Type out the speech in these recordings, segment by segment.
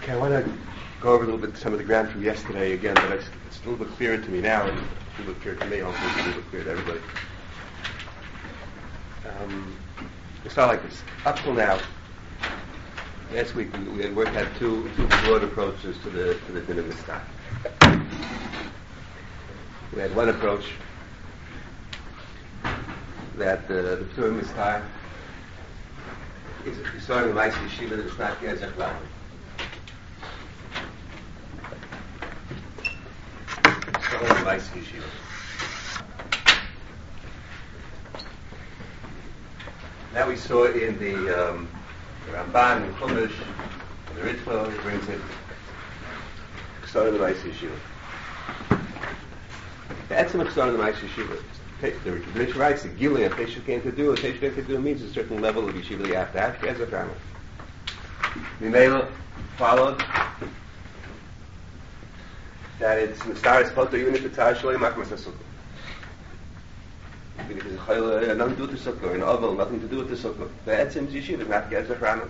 Okay, I want to go over a little bit some of the ground from yesterday again, but it's a little bit clearer to me now, and it's a little bit clearer to me, hopefully it's a little bit clearer to everybody. It's not like this. Up till now, last week we had worked out two broad approaches to the din of Mistar. We had one approach that the P'tur Mistar is starting with Ma'aseh Yeshiva that it's not Gezach Lamed. Ma'aseh Yeshiva. Now we saw in the Ramban, in Chumash, in the Ritva, he brings it starting with Ma'aseh Yeshiva. That's the starting with Ma'aseh Yeshiva. The Ritva writes the Gilei of Pesach came to do. What Pesach came to do means a certain level of Yeshiva that you have to have. Gezach Lamed. Mimela followed that it's Mistar is Potter even if it's Shaloi Makmas HaSukkah. Because it's Chayla, nothing to do with the Sukkah, and Oval, nothing to do with the Sukkah. The Etzim is Yeshiva, not Gezach Lamed.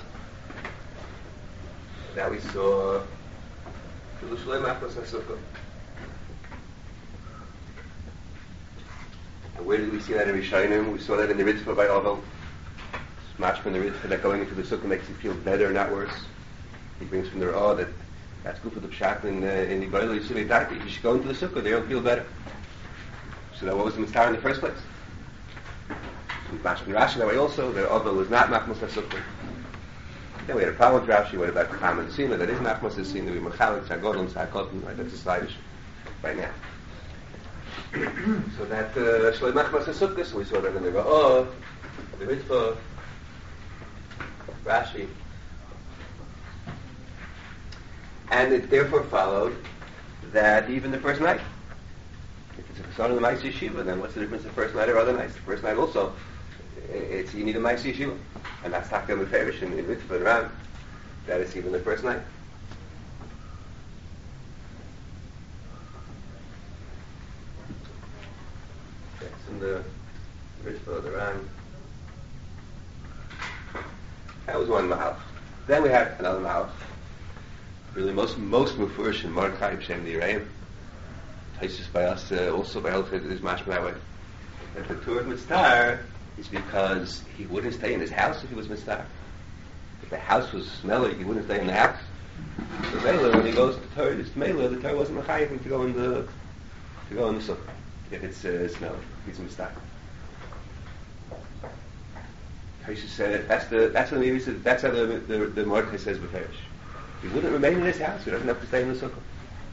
Now we saw Shaloi Makmas HaSukkah. And where did we see that in Rishonim? We saw that in the Ritva by Oval. Smash from the Ritva that going into the Sukkah makes you feel better, not worse. He brings from the Ra'ah that's good for the Pshat in the Yibayla Yisrael Dati. You should go into the Sukkah, they'll feel better. So that what was the Mistar in the first place? With Mash from Rashi that way also, the Oval was not Machmas HaSukkah. Then we had a problem with Rashi, what about Cham and Sina, that is Machmas HaSina, we Machalik, Sagodl, Sakotin, right, that's a side issue right now. So that Shaloi Machmas HaSukkah, so we saw that in the Ra'ah, the Ritva, Rashi. And it therefore followed that even the first night, if it's a Chassan of the Ma'aseh Yeshiva, then what's the difference the first night or other nights? The first night also, you need a Ma'aseh Yeshiva. And that's Taka Meferish in Ritva and Ram, that it's even the first night. That's in the Ritva, the Ram. That was one Mahal. Then we had another Mahal. Really, most Mufurish in Mordechai B'Shem the Yereim. Taisus by us, also by Elchid, is mashma that way. That the P'tur Mistar is because he wouldn't stay in his house if he was Mistar. If the house was smelly, he wouldn't stay in the house. So Mela, when he goes to Torah, it's Mela, the Torah wasn't Mechayiv him to go in the Sukkah. If it's smelly, he's Mistar. Taisus said that's what the said. That's how the Mordechai says B'Ferish. He wouldn't remain in his house. He doesn't have to stay in the sukkah.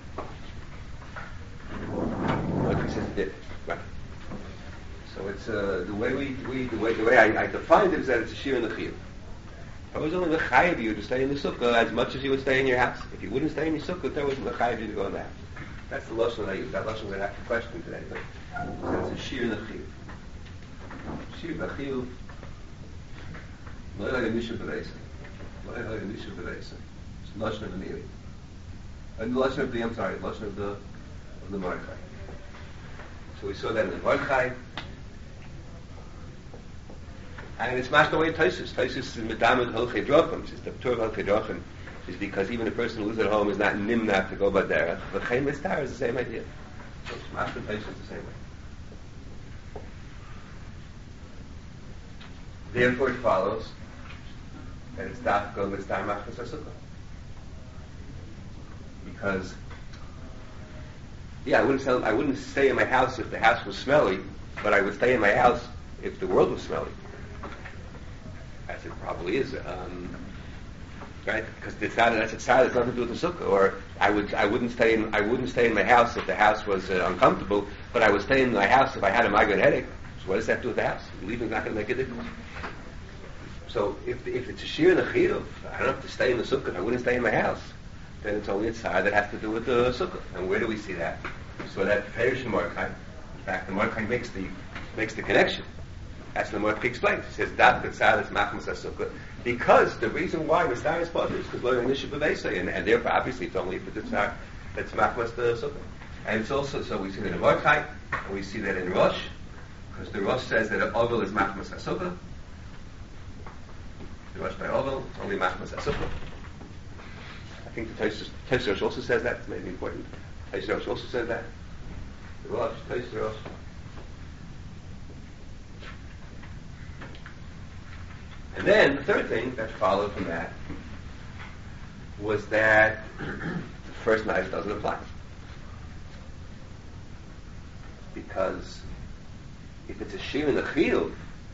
Like he says, he did. Right. So it's the way I defined it is that it's a shir in the chiyuv. I was only mechayiv you to stay in the sukkah as much as you would stay in your house. If you wouldn't stay in your sukkah, there wasn't mechayiv you to go in the house. That's the lashon that I use. That lashon that I have to question today. But so it's a shir in the chiyuv. Shir in the chiyuv. Lo yelay mishu b'reisa. Lo yelay mishu b'reisa. Lashon of the Neri. And the Lashon of the, Lashon of the Mordechai. So we saw that in the Mordechai. And it's mashed away Taisus. Taisus is Medamid Hilchei Drachim. It's the P'tur of Hilchei Drachim. Is because even a person who lives at home is not nimnat to go Baderech. The Chaim Mistar is the same idea. So it's mashed with Taisus the same way. Therefore it follows that it's Daf Go Mistar Machmas HaSukkah. Because, I wouldn't stay in my house if the house was smelly, but I would stay in my house if the world was smelly. As it probably is, right? Because it's nothing to do with the sukkah. Or I wouldn't stay in my house if the house was uncomfortable, but I would stay in my house if I had a migraine headache. So what does that have to do with the house? Leaving's not going to make a difference. So if it's a shir in the chiyuv, I don't have to stay in the sukkah. I wouldn't stay in my house. Then it's only a tzar that has to do with the sukkah. And where do we see that? We saw that Ferish in Mordechai. In fact, the Mordechai makes the connection. That's what the Mordechai explains. He says, "Dat the tzar that's machmas HaSukkah," because the reason why the tzar is potter is because lo ynishu b'veisei, and therefore, obviously, it's only for the tzar that's machmas the sukkah. And it's also so we see that in Mordechai, and we see that in Rosh, because the Rosh says that Ovel is machmas HaSukkah. The Rosh by Ovel, only machmas HaSukkah. think the Tosfos also says that. It's maybe important. Tosfos also says that. The Rosh, Tosfos. And then the third thing that followed from that was that the first night doesn't apply. Because if it's a shir in the chiyuv,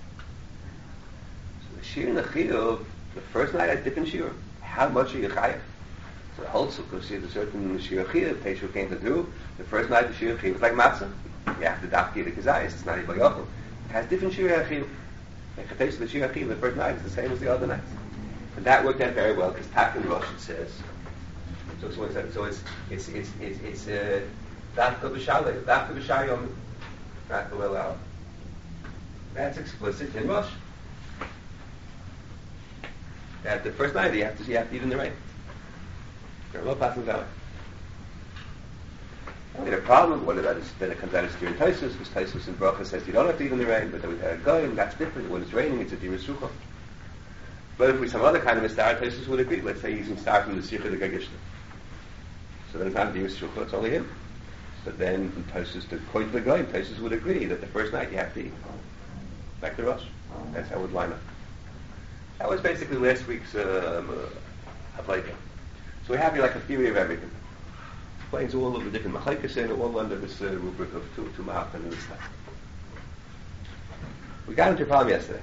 so the shir in the chiyuv, the first night has different shir. How much are you chayav? So the whole sukkah is a certain shir chiyuv. Teishu came to do the first night. The shir chiyuv is like matzah. You have to dafki the kazayis. It's not even yochel. It has different shir chiyuv. Like the shir chiyuv, the first night is the same as the other nights. And that worked out very well because Tak and Rosh it says. So it's dafka b'shayom. That's explicit in Rosh. That the first night you have to eat in the rain. There are no passing down. The problem, what about then it comes out of Stir and Tosfos, because Tosfos in Bracha says you don't have to eat in the rain, but then we've had a goyim, that's different. When it's raining, it's a diras sukkah. But if we some other kind of mistar, Tosfos would agree. Let's say he's in star from the Sikha the Gagishta. So then it's not a diras sukkah, it's only him. So then Tosfos, to quote the goyim, Tosfos would agree that the first night you have to eat. Like the Rosh. That's how it would line up. That was basically last week's Havlaika. So we have here like a theory of everything. Explains all of the different machlekes and all under this rubric of Tumah and this stuff. We got into a problem yesterday.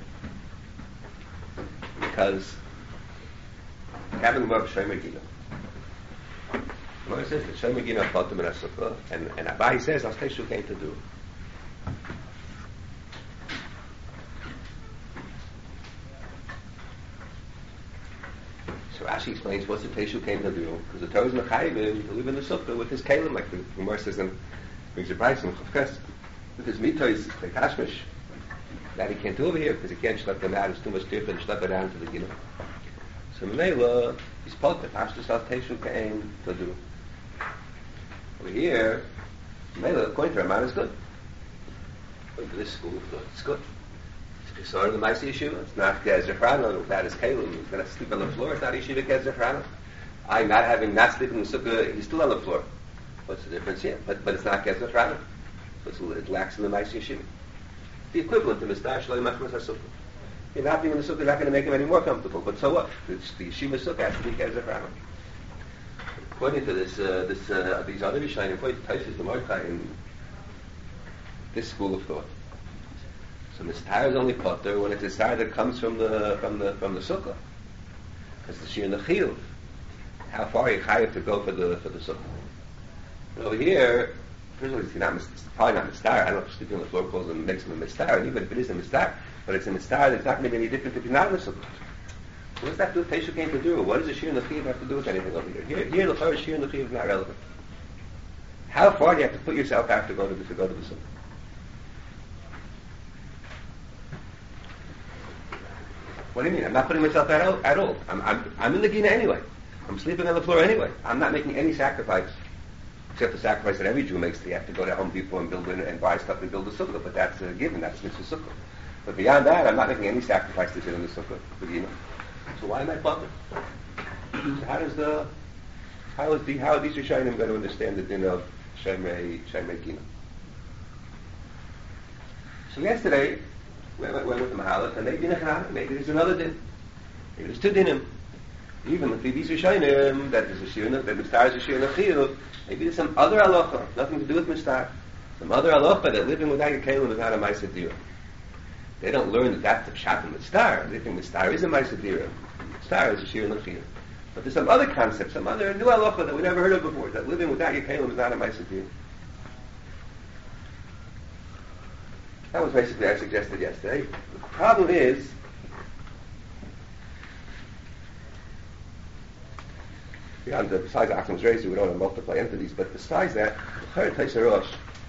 Because having more of Shomer Gino. Gemara says that Shomer Gino Chotem in Sukkah, and Abai says, As Teishu came to do. So Rashi explains what's the Teishu came to do, because the Torah is mechayim to live in the sukkah with his kalim, like the Gemara says, and brings a price in Chavkes, with his mitois, the kashmish, that he can't do over here because he can't schlep them out. It's too much different. Schlep it down to the gino. So Mela, he's put the Pashtus al Teishu came to do. Over here, Mela, according to Raman, is good. According to this school, it's good. It's sort of the Maisi Yeshiva. It's not Gezrafrana without his kalim. He's going to sleep on the floor. It's not Yeshiva Gezrafrana. I'm not sleeping in the sukkah. He's still on the floor. What's the difference here? But it's not Gezrafrana. So it lacks in the Maisi Yeshiva. The equivalent to Mistar Shalai Machmas HaSukkah. You're not being in the sukkah, you're not going to make him any more comfortable. But so what? It's the Yeshiva sukkah has to be Gezrafrana. According to these other Rishonim, according to Tosfos the Mordechai in this school of thought. So Mistar is only potter when it's a star that comes from the sukkah, because the shir in the chiyuv. How far are you chayav to go for the sukkah? And over here, first of all, it's probably not mistar. I don't know if sleeping on the floor calls and makes him a mistar, and even if it is a mistar, but it's a mistar that's not going to be any different if you're not in the sukkah. What does that do? Teishu came to do. What does the shir in the chiyuv have to do with anything over here? Here the first shir in the chiyuv is not relevant. How far do you have to put yourself out to go to the sukkah? What do you mean? I'm not putting myself out at all. I'm in the Gina anyway. I'm sleeping on the floor anyway. I'm not making any sacrifice, except the sacrifice that every Jew makes. They have to go to Home Depot and build and buy stuff and build a sukkah, but that's a given. That's mitzvah sukkah. But beyond that, I'm not making any sacrifice to sit in the sukkah, the Gina. So why am I bothered? So how are these Rishonim going to understand the din of Shemrei Gina? So yesterday, we went with the Mahalach, and maybe there's another din. Maybe there's two dinim. Even if these Rishonim, that is a shir, that Mistar is a shir chiyuv, maybe there's some other halacha, nothing to do with Mistar. Some other halacha that living without your kalim is not a Ma'aseh Dira. They don't learn that that's the pshat in Mistar. They think Mistar is a Ma'aseh Dira. Mistar is a shir chiyuv. But there's some other concept, some other new halacha that we never heard of before, that living without your kalim is not a Ma'aseh Dira. That was basically what I suggested yesterday. The problem is, besides Achim's Rezer, we don't have multiply entities, but besides that, the Chayr Teisha Rosh,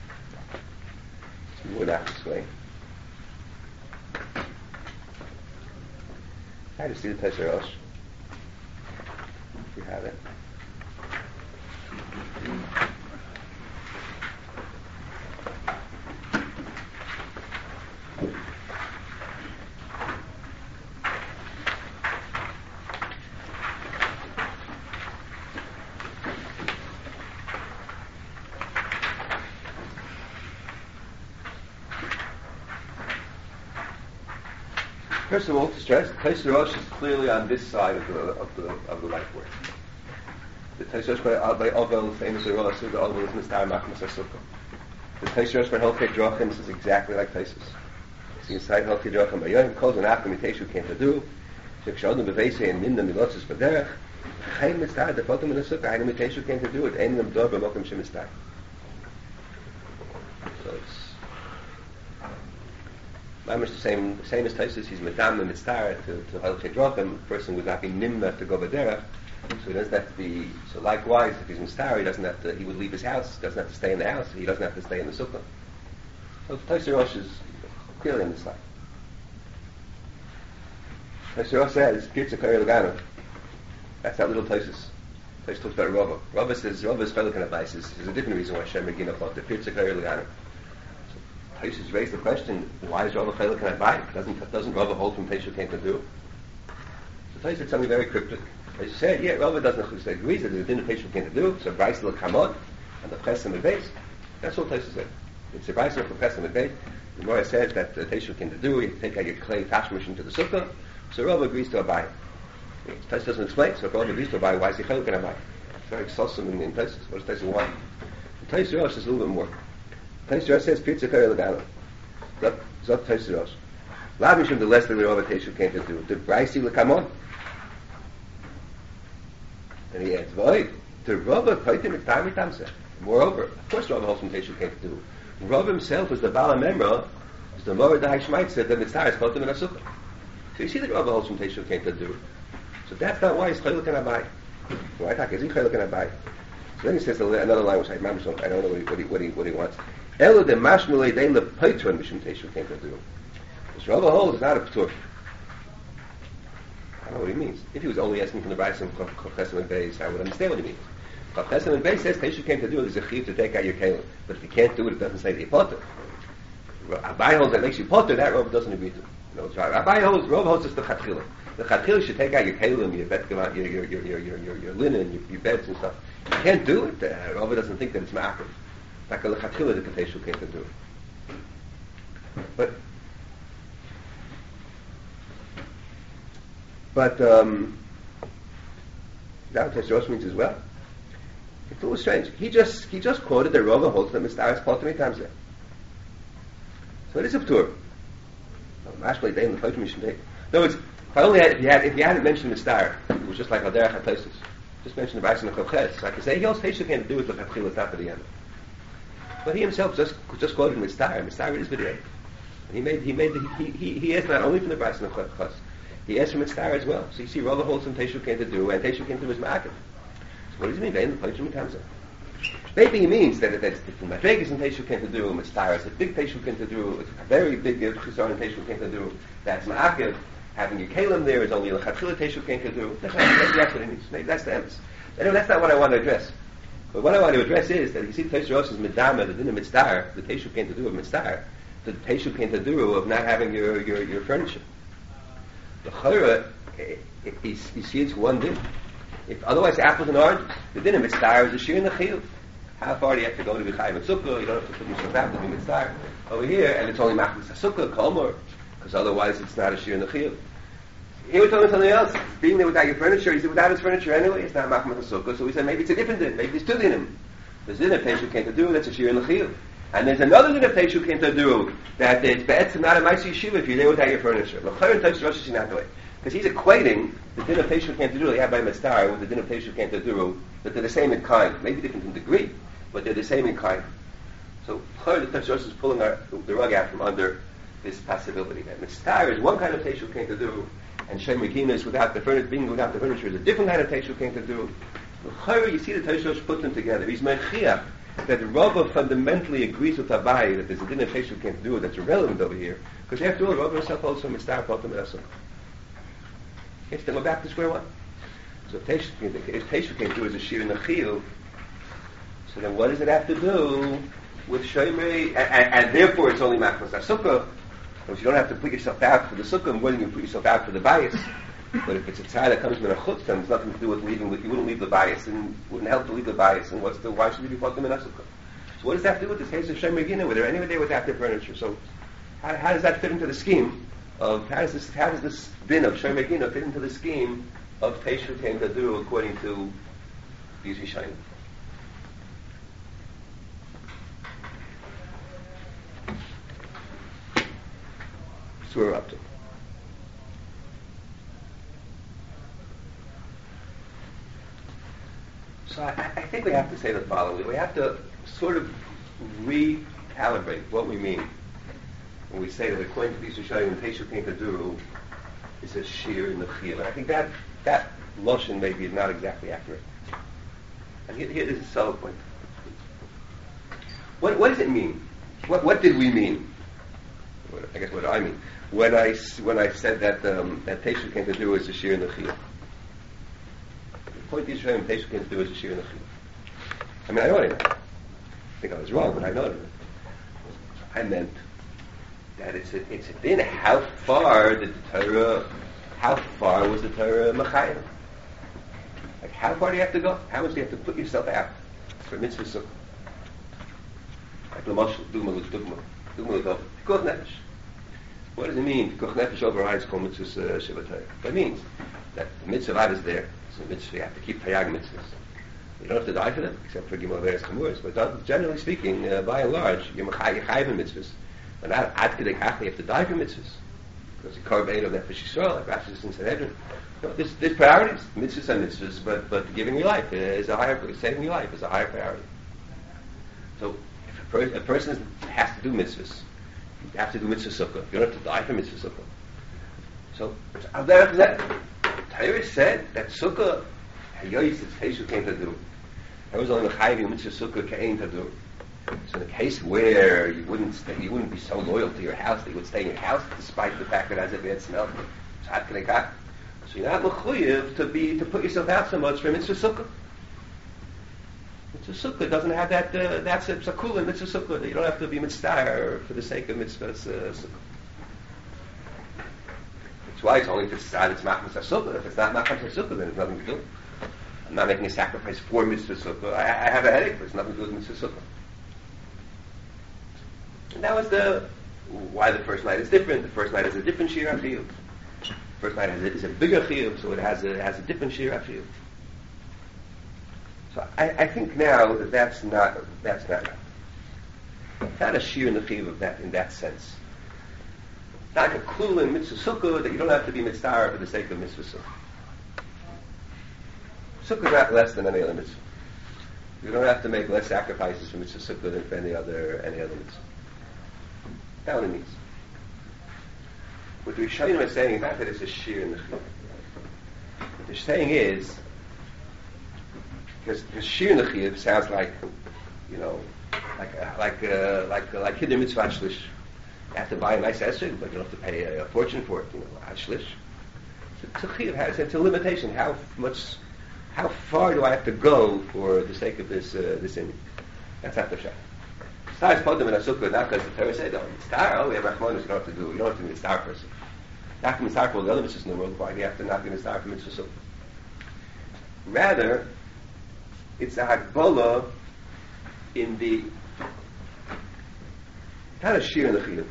we would have to explain. I just see the Teisha Rosh. If you have it. First of all, to stress, Taisha Rosh is clearly on this side of the life work. The Taisha Rosh by Ovel, famous Rosh, the Ovel is Mistar Machmas HaSukkah. The Taisha Rosh by Hilchei Drachim is exactly like Taisus. See inside Hilchei Drachim by Yoim, calls an after Miteshu came to do, Shekshodim Bevese and Minna Milotzis Baderech, Chaim Mistar, the Fotum in the Sukkah, Haim Miteshu came to do it, Ein Lam Dor B'Mokim Shemistar. So it's Mamish the same as Taisus, he's Madam and Mistar to Hilchei Drachim, the person would not be Nimna to go Baderech, so he doesn't have to be, so likewise, if he's Mistar, he doesn't have to, he would leave his house, doesn't have to stay in the house, he doesn't have to stay in the Sukkah. So Taisha Rosh is clearly on this side. Taisha Rosh says, Pirza Kari Lagano. That's that little Taisus. Taisus talks about Rava. Rava says, Rava's Felikan advice is a different reason why Shem Regina thought the Pirza Kari Lagano. So Taisus raised the question, why is Rava Felikan advice? Doesn't Rava hold from Taisha came to do? So Taisus said something very cryptic. As you said, yeah, Rava doesn't agree that the dinner patient can't do, so Bryce will come on, and the Chesem and base. That's what Taisha said. It's a Bryce for Chesem and base. The Gemara says that the patient can't do, you take out your clay tashmish into the sukkah, so Rava agrees to abide. Taisha doesn't explain, so if Rava agrees to abide, why is he Chel can abide? It's very exhaustive in places. What does Taisha want? Taisha Rosh is a little bit more. Taisha Rosh says, Pirza Kari Lagano. Zot Taisha Rosh. Lav Mishum the less than the Rava Taisha can't do. The Bryce will come on. And he adds, "Void the Rava Paitim Mitam Mitamse." Moreover, of course, Rava holds from Teishu came to do. Rava himself was the Bala Memra, is the Morad Hashmait said that Mitzvah is Paitim in a Sukkah. So you see that Rava holds from Teishu came to do. So that's not why he's Chayil can Abai. Why talk? Is he Chayil can Abai? So then he says another line which I don't know what he wants. Elo de Mashmulei Dein Le Paitron Mishum Teishu came to do. This Rava holds is not a Ptur. I don't know what he means. If he was only asking from the Bryce and Chesem and Beis, I would understand what he means. Chesem and Beis says Teishu came to do it is a chiv to take out your kelim. But if you can't do it, it doesn't say that you potter. Abai holds that makes you potter, that Rava doesn't agree to. No, Abai holds, Rava holds just the Chatchila. The Chatchila should take out your kelim, your bed, your linen, your beds and stuff. You can't do it. Rava doesn't think that it's ma'akev. Like the Chatchila, the Teishu came to do it. But that Taisha Rosh means as well. It's a little strange. He just quoted the Rava holds that Mistar is Paitim many times there. So it is a Ptur. Mashmei Dein the Paitim Mishum Dein. In other words, if you hadn't mentioned Mistar, it was just like Aderech HaTaisus. Just mention the Bryce and the Chavches. So I could say he holds Teishu can't do with the Chatchila, it's not for the end. But he himself just quoted Mistar. Mistar is video. He asked not only from the Bryce and the Chavches. He asked from Mitzvah as well. So you see, Rava holds some Teishu came to do, and Teishu came to do his ma'akev. So what does he mean? Vein the Paitim Mitamse. Maybe he means that that's different. Madregas and Teishu came to do. Mitzvah is a big Teishu came to do. It's a very big Chisar and Teishu came to do. That's ma'akev. Having your kelim there is only a Chatchila Teishu came to do. That's what he means. Maybe that's the emphasis. Anyway, that's not what I want to address. But what I want to address is that you see Taisha Rosh is Midama, the Dinah Mitzvah, the Teishu came to do of Mitzvah, the Teishu came to do of not having your furniture. The Chayra, you see it's one din. If otherwise apples and oranges, the din of mitzvah is a shir in the chiyuv. How far do you have to go to be chayim and sukkah? You don't have to put yourself out to be mitzvah. Over here, and it's only machmas sukkah, kolmor, because otherwise it's not a shir in the chiyuv. Here we're talking something else. Being there without your furniture, he said without his furniture anyway, it's not machmas sukkah. So we said maybe it's a different din. Maybe there's two dinim. There's din of Teishu came to do, that's a shir in the chiyuv. And there's another din of Teishu came to do, that it's be'etzim not a ma'aseh yeshiva if you're there without your furniture. L'chayr and Taisha Rosh is not the way. Because he's equating the din of Teishu came to do, they have by Mitzvah, with the din of Teishu came to do, that they're the same in kind. Maybe different in degree, but they're the same in kind. So, the Taisha Rosh is pulling the rug out from under this possibility. That Mitzvah is one kind of Teishu came to do, and Shem Regina is being without the furniture is a different kind of Teishu came to do. You see the Taisha Rosh put them together. He's Menchia, that the Rava fundamentally agrees with Abai that there's a din of Teishu can't do it that's irrelevant over here. Because after all, Rava himself holds from Mistar Potem Esam. Yes, then we're back to square one. So if Teishu can't do it as a shir in the chiyuv, so then what does it have to do with Shomer? And therefore it's only machmas sukkah. Because you don't have to put yourself out for the sukkah more than you put yourself out for the bias. But if it's a tzara that comes from a chutz, then it's nothing to do with leaving. You wouldn't leave the bias, and wouldn't help to leave the bias. And why should we be potem in a sukkah? So what does that have to do with this case of Shem Regina? Were there anywhere there without their furniture? So how does that fit into the scheme of how does this din of Shomer Gino fit into the scheme of Teishu Kein Gaduru according to these Rishonim. So we're up to. So I think we have to say the following. We have to sort of recalibrate what we mean when we say that according to these Rishonim, Teishu Kein Gaduru is a shear in the chiyuv. And I think that lotion maybe is not exactly accurate. And here is a subtle point. What does it mean? What did we mean? I guess what do I mean? When I said that that Teishu Kein Gaduru is a shear in the chiyuv. The point these Rishonim, Teishu Kein Gaduru is a shear in the chiyuv. I mean, I know it. I think I was wrong, but I know it. I meant that it's a din. How far was the Torah Machayim? Like, how far do you have to go? How much do you have to put yourself out for mitzvah sukkah? Like L'moshel, Dugma of Pikuach Nefesh. What does it mean? Pikuach Nefesh overrides Kol Mitzvahs Sheva Torah. That means that the mitzvah of is there. So mitzvah, you have to keep Tayag mitzvahs. You don't have to die for them, except for Gimel Averes Chamuras. But generally speaking, by and large, you're chayiv in mitzvahs. But not ad kedei kach, you have to die for mitzvahs. Because the korban of Nefesh Yisrael, like Rashi says in Sanhedrin. There's priorities. Mitzvahs are mitzvahs, but giving your life is a higher, saving your life is a higher priority. So if a person has to do mitzvahs, you have to do mitzvah sukkah. You don't have to die for mitzvah sukkah. So that Torah said that sukkah hayoyis it's Teishu Kein Gaduru. There was only Mechayim mitzvah sukkah kein Gaduru. So in the case where you wouldn't be so loyal to your house that you would stay in your house despite the fact that it has a bad smell. So you're not mechuyev to put yourself out so much for mitzvah sukkah. Mitzvah sukkah doesn't have that. That's a psakula in mitzvah sukkah. You don't have to be mitzvah for the sake of mitzvah sukkah. That's why it's only if it's machmas sukkah. If it's not machmas sukkah, then there's nothing to do. I'm not making a sacrifice for mitzvah sukkah. I have a headache, but it's nothing to do with mitzvah sukkah. And that was why the first night is different. The first night has a different shir achiyuv. First night is a bigger chiyuv, so it has a different shir achiyuv. So I think now that's not it's not a shir in the chiyuv in that sense. It's not like a kula in mitzvah sukkah that you don't have to be mitzvah for the sake of mitzvah sukkah. Sukkah is not less than any other mitzvah. You don't have to make less sacrifices for mitzvah sukkah than for any other mitzvah. That's what it means. What the Rishonim are saying is not that it's a shir in the chiyuv. What they're saying is, because shir in the chiyuv sounds like, like hiddur mitzvah shlish. You have to buy a nice esrog, but you don't have to pay a fortune for it. Shlish. It's a chiyuv. It's a limitation. How far do I have to go for the sake of this image? That's not the shayla. Star is potem in a sukkah, not because the Torah said, star, we have rachmanis, you don't have to do, you don't have to be a star person. Not to be a star for all the other mitzvahs in the world, why do you have to not be a star for mitzvah sukkah? Rather, it's a hagbola in the, not a shir in the chiyuv,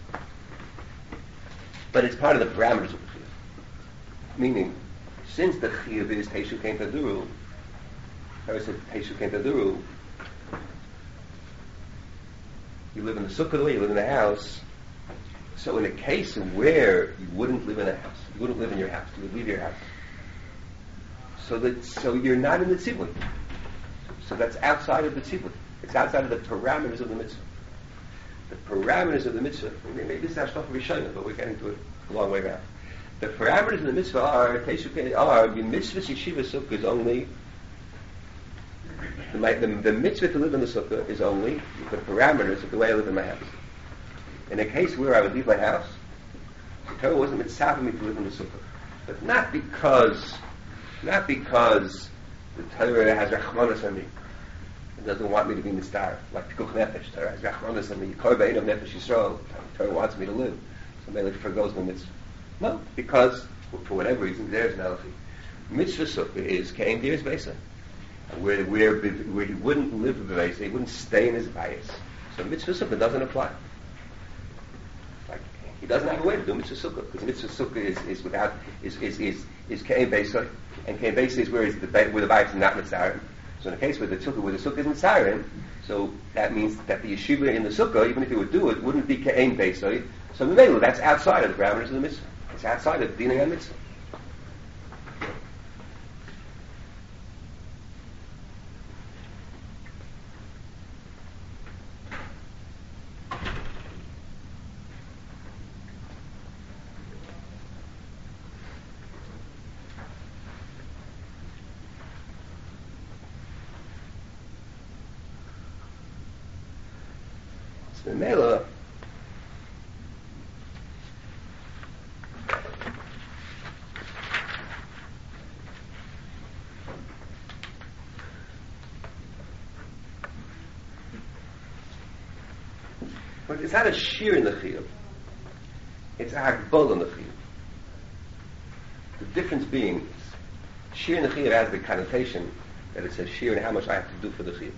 but it's part of the parameters of the chiyuv. Meaning, since the chiyuv is Teishu Kein Gaduru, Torah said Teishu Kein Gaduru, you live in the sukkah the way you live in the house. So in a case where you wouldn't live in a house, you wouldn't live in your house, you would leave your house. So you're not in the tzibur. So that's outside of the tzibur. It's outside of the parameters of the mitzvah. The parameters of the mitzvah, maybe this is Ashtof Rishayim, but we're getting to it a long way around. The parameters of the mitzvah are the mitzvah yeshiva sukkah is only the mitzvah to live in the sukkah is only the parameters of the way I live in my house. In a case where I would leave my house, the Torah wasn't mitzvah for me to live in the sukkah. But not because the Torah has rachmanas on me. It doesn't want me to be mitzvah. Like Pikuach Nefesh, the Torah has rachmanas on me. Korban of Nefesh Yisrael, the Torah wants me to live. So maybe forgoes the mitzvah. No, because for whatever reason, there's an halacha. Mitzvah sukkah is kein dir's beisa. Where he wouldn't live with Beis, he wouldn't stay in his bias. So mitzvah sukkah doesn't apply. Like he doesn't have a way to do mitzvah sukkah, because mitzvah sukkah is kein beisoy, and kein beisoy is where the bayis is not mitzarim. So in a case where the sukkah is mitzarim, so that means that the yeshiva in the sukkah, even if he would do it, wouldn't be kein beisoy. So the that's outside of the parameters of the mitzvah. It's outside of dining on mitzvah. So Mela, but it's not a shear in the chiyuv. It's a hagbol in the chiyuv. The difference being, shear in the chiyuv has the connotation that it's a shear in how much I have to do for the chiyuv.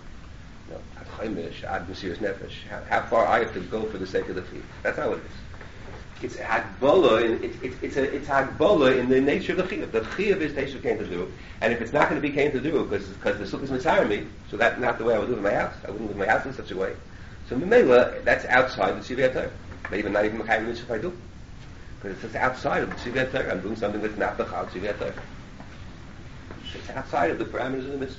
How far I have to go for the sake of the chiyuv. That's how it is. It's hagbola. It's hagbola in the nature of the chiyuv. The chiyuv is teishu came to do, and if it's not going to be came to do because the sukkah is mitzayir me, so that's not the way I would live in my house. I wouldn't live in my house in such a way. So Mimela, that's outside the tzivei Torah. Maybe not even mechayim mitzvah if I do, because it's outside of the tzivei Torah. I'm doing something that's not the chal tzivei Torah. It's outside of the parameters of the mitzvah.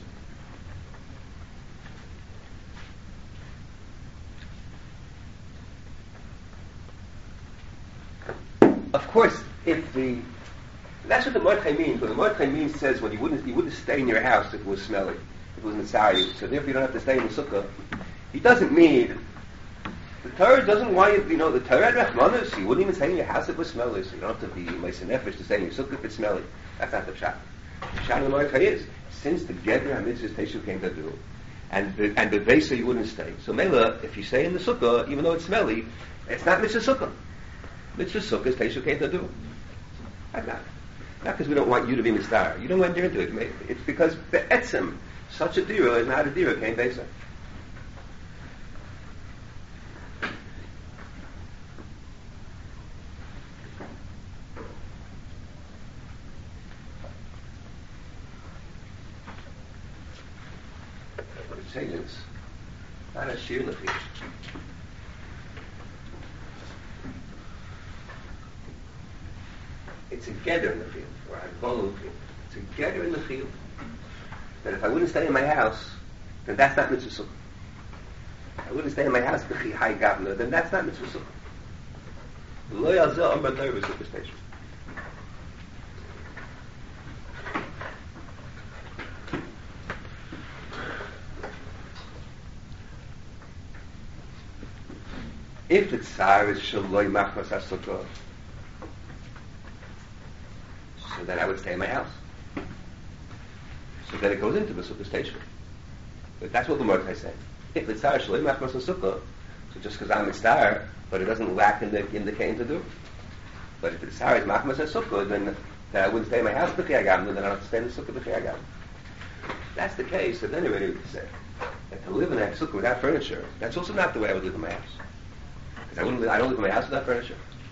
Of course, that's what the Mordechai means. What the Mordechai means says when you wouldn't stay in your house if it was smelly, if it was mitzari. So therefore you don't have to stay in the sukkah. He doesn't mean the Torah doesn't want you. The Torah had rachmanos. You wouldn't even stay in your house if it was smelly. So you don't have to be meiser nefesh to stay in your sukkah if it's smelly. That's not the pshat. The pshat of the Mordechai is since the Geder HaMitzvah Teishu came to do, and the Vesa you wouldn't stay. So Mela, if you stay in the sukkah, even though it's smelly, it's not mitzvah sukkah. Mitzvah sukkah is teishu kein tadu. Not because we don't want you to be mistar. You don't enter into it. It's because the etzem, such a dira is not a dira kein besa. It's not a shir lechish. It's a gather in the field, or a bolo in the field. It's a gather in the field. That if I wouldn't stay in my house, then that's not mitzvah sukkah. If I wouldn't stay in my house, then that's not mitzvah sukkah. Lo yazeh amar Torah b'sukkah station. If the tsar is shaloi machmas ha-sukkah, so then I would stay in my house. So then it goes into the sukkah station. But that's what the Mordechai is saying. If the tsar shaloi machmas ha-sukkah, so just because I'm a star, but it doesn't lack in the kain to do. But if the tsar is machmas ha-sukkah, then I wouldn't stay in my house b'chiyagam, then I don't have to stay in the sukkah b'chiyagam. If that's the case, so then you're ready to say that to live in that sukkah without furniture, that's also not the way I would live in my house. I don't live in my house without furniture.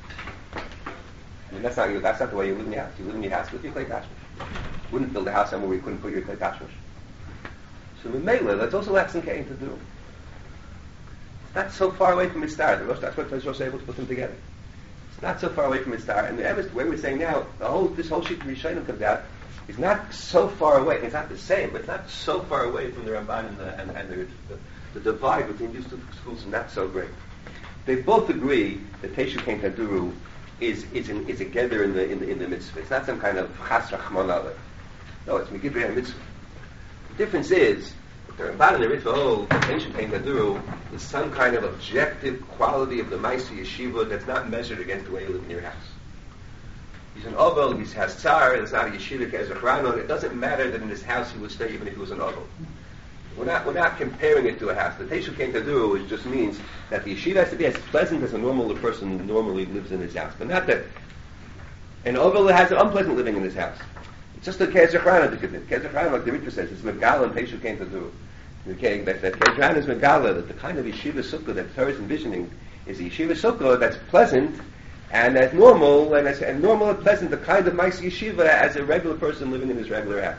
I mean, that's not the way you live in your house. You live in your house with your clay tashmish. You wouldn't build a house somewhere where you couldn't put your clay tashmish. So in Mela, that's also less than Cain to do. It's not so far away from Mitzvah. That's what Rosh was able to put them together. It's not so far away from Mitzvah. And the way we're saying now, this whole sheet of Rishonim comes out, is not so far away. It's not the same, but it's not so far away from the Ramban and the divide between these two schools is not so great. They both agree that Teishu Kein Taduru is a gather in the mitzvah. It's not some kind of chas rachman aleh. No, it's Megidrei mitzvah. The difference is the Ramban and the Ritva Teishu Kein Taduru is some kind of objective quality of the Maisa Yeshiva that's not measured against the way you live in your house. He's an ovel, he has tsar, it's not a yeshiva as a chranon. It doesn't matter that in his house he would stay even if he was an ovel. We're not comparing it to a house. The Teishu Kein Taduru, which just means that the yeshiva has to be as pleasant as a person normally lives in his house. But not that an ovel has an unpleasant living in his house. It's just a Kezechrana to commit. Kezechrana, like the Ritva says, it's Megala and Teishu Kein Taduru. That Kezechrana is Megala, that the kind of yeshiva sukkah that Torah is envisioning is a yeshiva sukkah that's pleasant and that's normal, and normal and pleasant, the kind of Maisa Yeshiva as a regular person living in his regular house.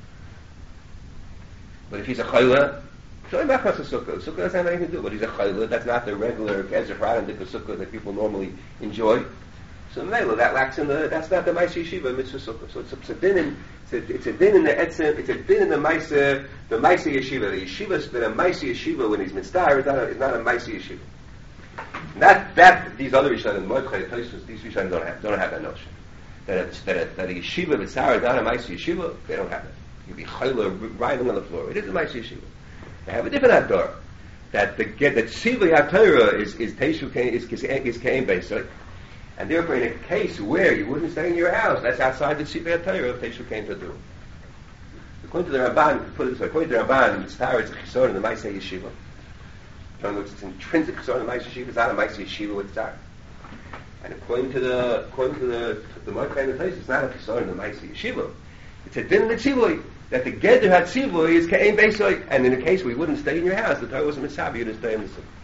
But if he's a chayla, sukkah doesn't have anything to do. But he's a chayla, that's not the regular Gezer Harandik sukkah that people normally enjoy. So Mela, that lacks in that's not the Maisa Yeshiva mitzvah sukkah. So it's a din in the etzem, it's a din in the Maisa Yeshiva. The yeshiva, that a Maisa Yeshiva when he's mitzvah is not a Maisa Yeshiva. That these other Rishonim, Mordechai, Tosfos, these Rishonim don't have that notion. That a yeshiva mitzvah is not a Maisa Yeshiva, they don't have it. You'd be chayla writhing on the floor. It is a Maisa Yeshiva. They have a different Hadar. That Tzivui HaTorah is Teishu Kain Beisai. And therefore, in a case where you wouldn't stay in your house, that's outside the Tzivui HaTorah of Teishu Kain to do. According to the Ramban, Mitzvah is a Chisor in the Maisa Yeshiva. In other words, it's intrinsic Chisor in the Maisa Yeshiva. It's not a Maisa Yeshiva with Tzar. And according to the Mordechai and the place, it's not a Chisor in the Maisa Yeshiva. It's a din in the Tzivui. That the Geder HaTzivui is Ka'en Beisoi, and in a case where you wouldn't stay in your house, the Torah wasn't mitzvah, you would stay in the city.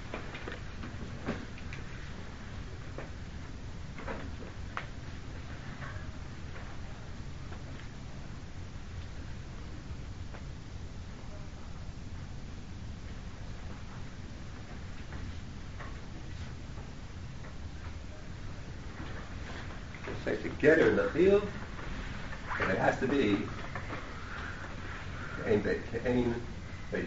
So it's a Geder in the Chiyuv, and it has to be Ka'en Beisoi.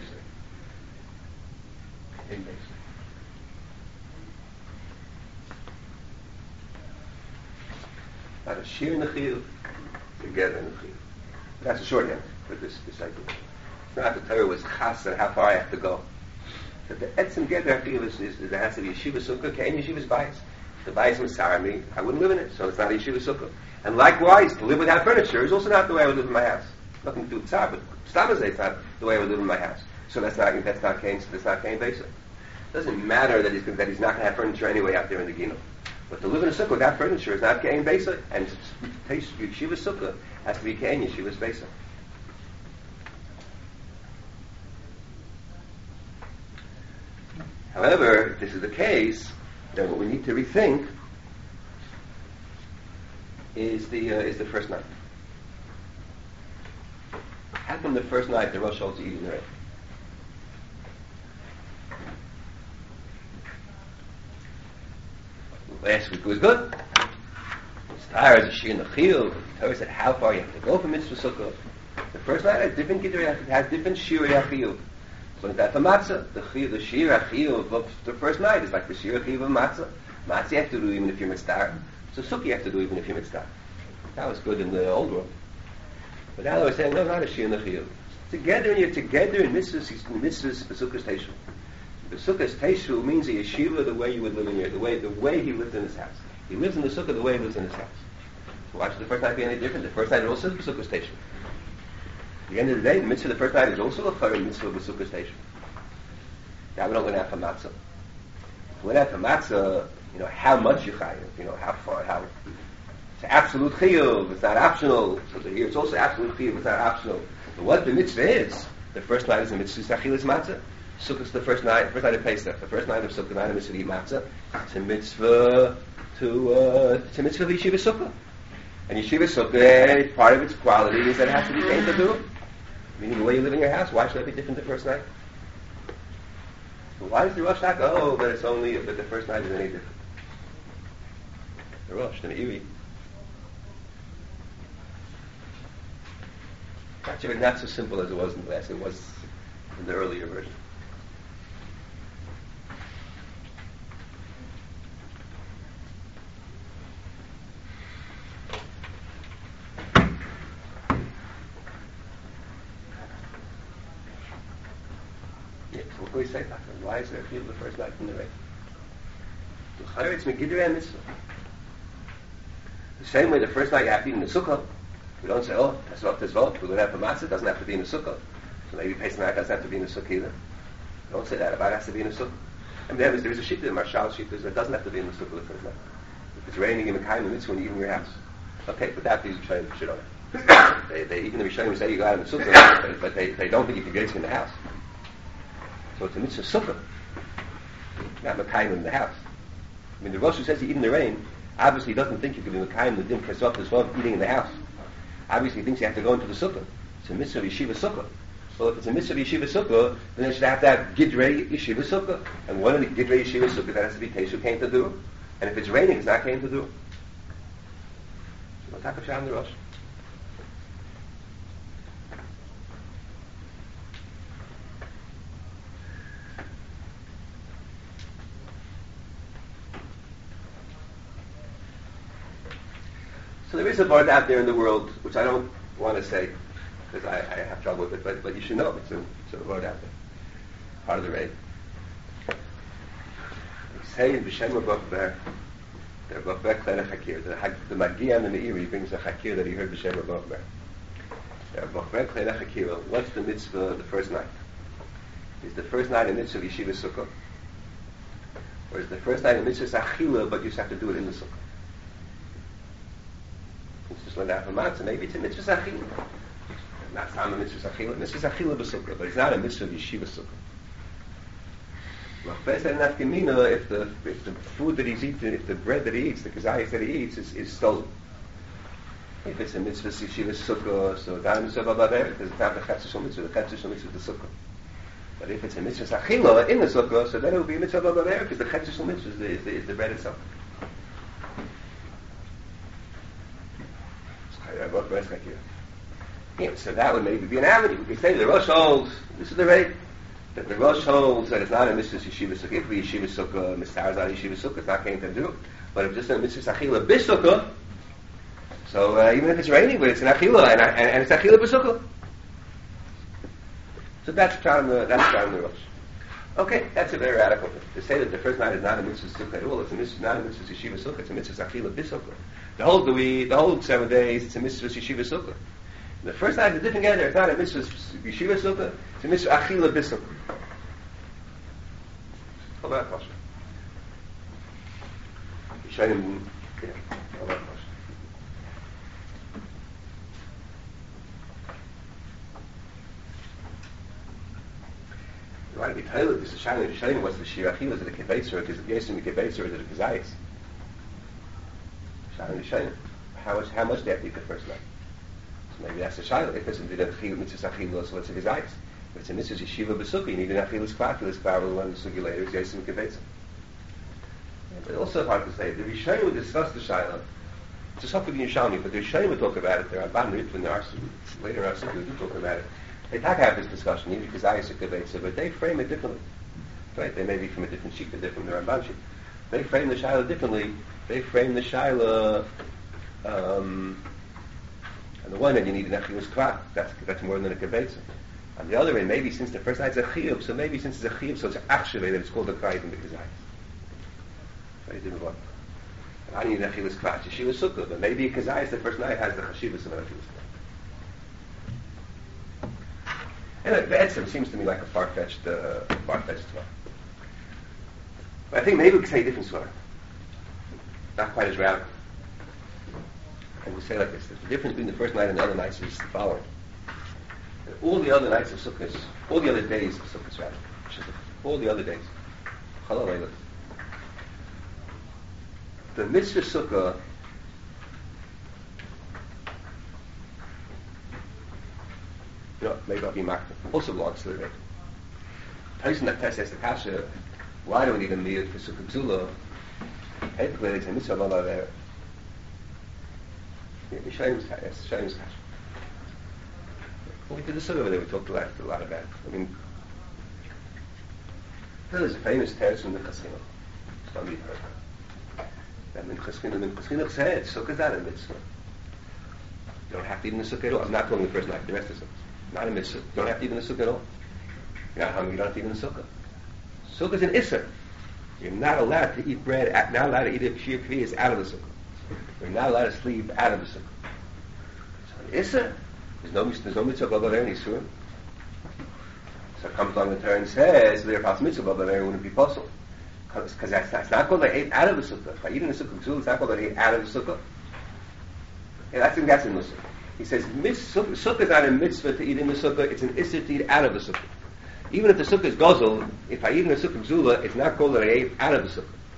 Not a shear in the chiyuv, together in the chiyuv. That's a shorthand for this idea. It's not the Torah was chas and how far I have to go. But the etzem geder chiyuv is there has to be yeshiva sukkah, Ka'en yeshiva's bayis. The bayis masar me, I wouldn't live in it, so it's not a yeshiva sukkah. And likewise, to live without furniture is also not the way I would live in my house. Nothing to do with tzar, but Stamazay is not the way I would live in my house. So that's not Ka'en Beisoi. It doesn't matter that he's not going to have furniture anyway out there in the Gino. But to live in a sukkah without furniture is not Ka'en Beisoi, and yeshiva sukkah has to be Ka'en yeshiva's Beisoi. However, if this is the case, then what we need to rethink is the first night. How come the first night the Rosh holds eating right? Last week was good. It's tired as a shir in the chiyuv. The Torah said how far you have to go for mitzvah sukkah. The first night has different gidrei, it has different shir chiyuv. So that's the matzah. The shir chiyuv of the first night is like the shir chiyuv of matzah. Matzah you have to do even if you're mitzvah. So sukkah you have to do even if you're mitzvah. That was good in the old world. But now we're saying, no, not a shir in the chiyuv. Together in mitzvahs b'sukkahs teishu. B'sukkahs teishu means a yeshiva the way you would live in the way he lived in his house. He lives in the sukkah the way he lives in his house. So why should the first night be any different? The first night also is b'sukkahs teishu. At the end of the day, the mitzvah the first night is also a chayim mitzvah b'sukkahs teishu. Now we don't learn out for matzah. We learn out for matzah, how much you chayim, how far, how. It's absolute chiyuv, it's not optional. So here it's also absolute chiyuv, it's not optional. But what the mitzvah is, the first night is the mitzvah achilas matzah. Sukkah's the first night of Pesach, the first night of Sukkah, night of mitzvah to eat matzah. It's a mitzvah it's a mitzvah of yeshiva sukkah. And yeshiva sukkah, part of its quality is that it has to be Ka'en Tadurah. Meaning the way you live in your house, why should that be different the first night? So why does the Rosh not go, but the first night is any different? The Rosh, the Meiri. Actually, not so simple as it was in the last. It was in the earlier version. Yeah, so what do we say about that? Why is there a field the first night from the rain? It's Megiddo and Mitzvah. The same way the first night you have to eat in the sukkah. We don't say, that's what this vote. We're going to have a matzah. It doesn't have to be in the sukkah. So maybe Pesach night doesn't have to be in the sukkah either. We don't say that. About it has to be in the sukkah. And there's a shita, Marshal shita, that doesn't have to be in the sukkah the first night. If it's raining in the Mekayim mitzvah when you eat in your house. Okay, but that these Rishonim should on it. Even the Rishonim say you go out in the sukkah, but they don't think you can get it in the house. So it's a mitzvah sukkah, not Mekayim in the house. I mean, the Rosh who says you eat in the rain, obviously doesn't think you can be Mekayim the Din Kesot as well eating in the house. Obviously he thinks you have to go into the sukkah. It's a mitzvah of yeshiva sukkah. Well, if it's a mitzvah of yeshiva sukkah, then it should have to have gidrei yeshiva sukkah. And one of the gidrei yeshiva sukkah that has to be Teshu came to do. And if it's raining, it's not came to do. So what type of sham the Rosh? So there is a word out there in the world, which I don't want to say, because I have trouble with it, but you should know it's a word out there. Part of the raid. They say in B'Shem Rabach the Rabach Klena Chakir, the Magia and the Meiri brings a Chakir that he heard B'Shem Rabach Ber. The Rabach Klena Chakir, what's the mitzvah the first night? Is the first night a mitzvah of Yeshiva Sukkah? Or is the first night a mitzvah Achila, but you just have to do it in the Sukkah? It's just learned out from Matzah. Maybe it's a mitzvah achila. Not a mitzvah achila. Mitzvah achila b'sukkah, but it's not a mitzvah of yeshiva sukkah. Machpeh said in Afkamina, if the food that he's eating, if the bread that he eats, the kazayas that he eats is stolen. If it's a mitzvah of yeshiva sukkah, so that mitzvah b'aver, because it's not the chetzah mitzvah, the chetzah mitzvah is the sukkah. But if it's a mitzvah achila in the sukkah, so then it will be a mitzvah b'aver, because the chetzah mitzvah is the bread itself. Yeah, so that would maybe be an avenue. We could say the Rosh holds, this is the rate, that the Rosh holds that it's not a mitzvah yeshiva sukkah. If we yeshiva sukkah, Mr. is not a yeshiva sukkah, it's not going to do. But if it's just a mitzvah achila b'sukkah, so even if it's raining, but it's an achila, and it's achila b'sukkah. So that's trying the Rosh. Okay, that's a very radical thing. To say that the first night is not a mitzvah sukkah at all, it's a mitzvah, not a mitzvah yeshiva sukkah, it's a mitzvah achila b'sukkah. The whole 7 days, it's a mitzvah yeshiva sukkah. The first night is a different gather. It's not a mitzvah yeshiva sukkah. It's a mitzvah achila b'sukkah. How about Pasha? Yishayim, yeah. How about Pasha? You want to be told this is Yishayim. What's the shir achila? Is it a kibetzer? Is it yesim kibetzer? Is it a kazayis? How much they have to eat the first night? So maybe that's a shayla. If it's a mitzvah achila, so it's a gizayis. If it's a mitzvah yeshiva b'sukkah, you need an achilas kvar. Achilas kvar will learn the sugi later. Is yesim kibetzer. But also hard to say. The Rishonim would discuss the shayla. It's a sukkah in Yerushalmi, but the Rishonim would talk about it. There are Ban Ritva in our later in our sukkah we do talk about it. They talk about this discussion, either gizayis or kibetzer, but they frame it differently. Right? They may be from a different sheet, different than the Ramban sheet. They frame the shayla differently. They frame the shayla. On the one hand, you need an achilas kvar. That's more than a kibetzer. On the other hand, maybe since the first night's a chiyuv, so maybe since it's a chiyuv, so it's achshave that it's called a kvar in the kazayis. Right? Didn't want. I need an achilas kvar. Yeshiva sukkah, but maybe a kazayis the first night has the chashivas of an achilas kvar. And the etzem seems to me like a far-fetched thought. But I think maybe we could say a different story. Not quite as radical. And we say like this: the difference between the first night and the other nights is the following. All the other nights of Sukkot, all the other days of Sukkot, rather, all the other days, the mitzvah Sukkah maybe I'll be marked, also belongs to the day. The person that tests the kasha, why do we need a meal for Sukkot Zula? Ethically, it's a mitzvah Allah there. Yishayim's kasha. Well, we did the Sukkah there, we talked a lot about it. I mean, there's a famous teretz from the Chassinuch. Some of you heard that. Min Chassinuch said, Sukkah is not a mitzvah. You don't have to eat in the Sukkah at all. I'm not talking the first night, the rest of the Sukkah. Not a mitzvah. You don't have to eat in the Sukkah at all. You're not hungry, you don't have to eat in the Sukkah. Sukkah is an Isser. You're not allowed to eat bread, not allowed to eat a shir kviyas out of the Sukkah. You're not allowed to sleep out of the Sukkah. So an Isser, there's no mitzvah above there in Yisurim. So it comes along the Torah and says, there are mitzvah above there wouldn't be possible. Because that's not called I ate out of the Sukkah. If I eat in the Sukkah, it's not called I ate out of the Sukkah. Yeah, that's in the Sukkah. He says, Sukkah is not a mitzvah to eat in the Sukkah, it's an Isser to eat out of the Sukkah. Even if the Sukkah is gozel, if I eat in the Sukkah Zula, it's not called that I ate out of the Sukkah.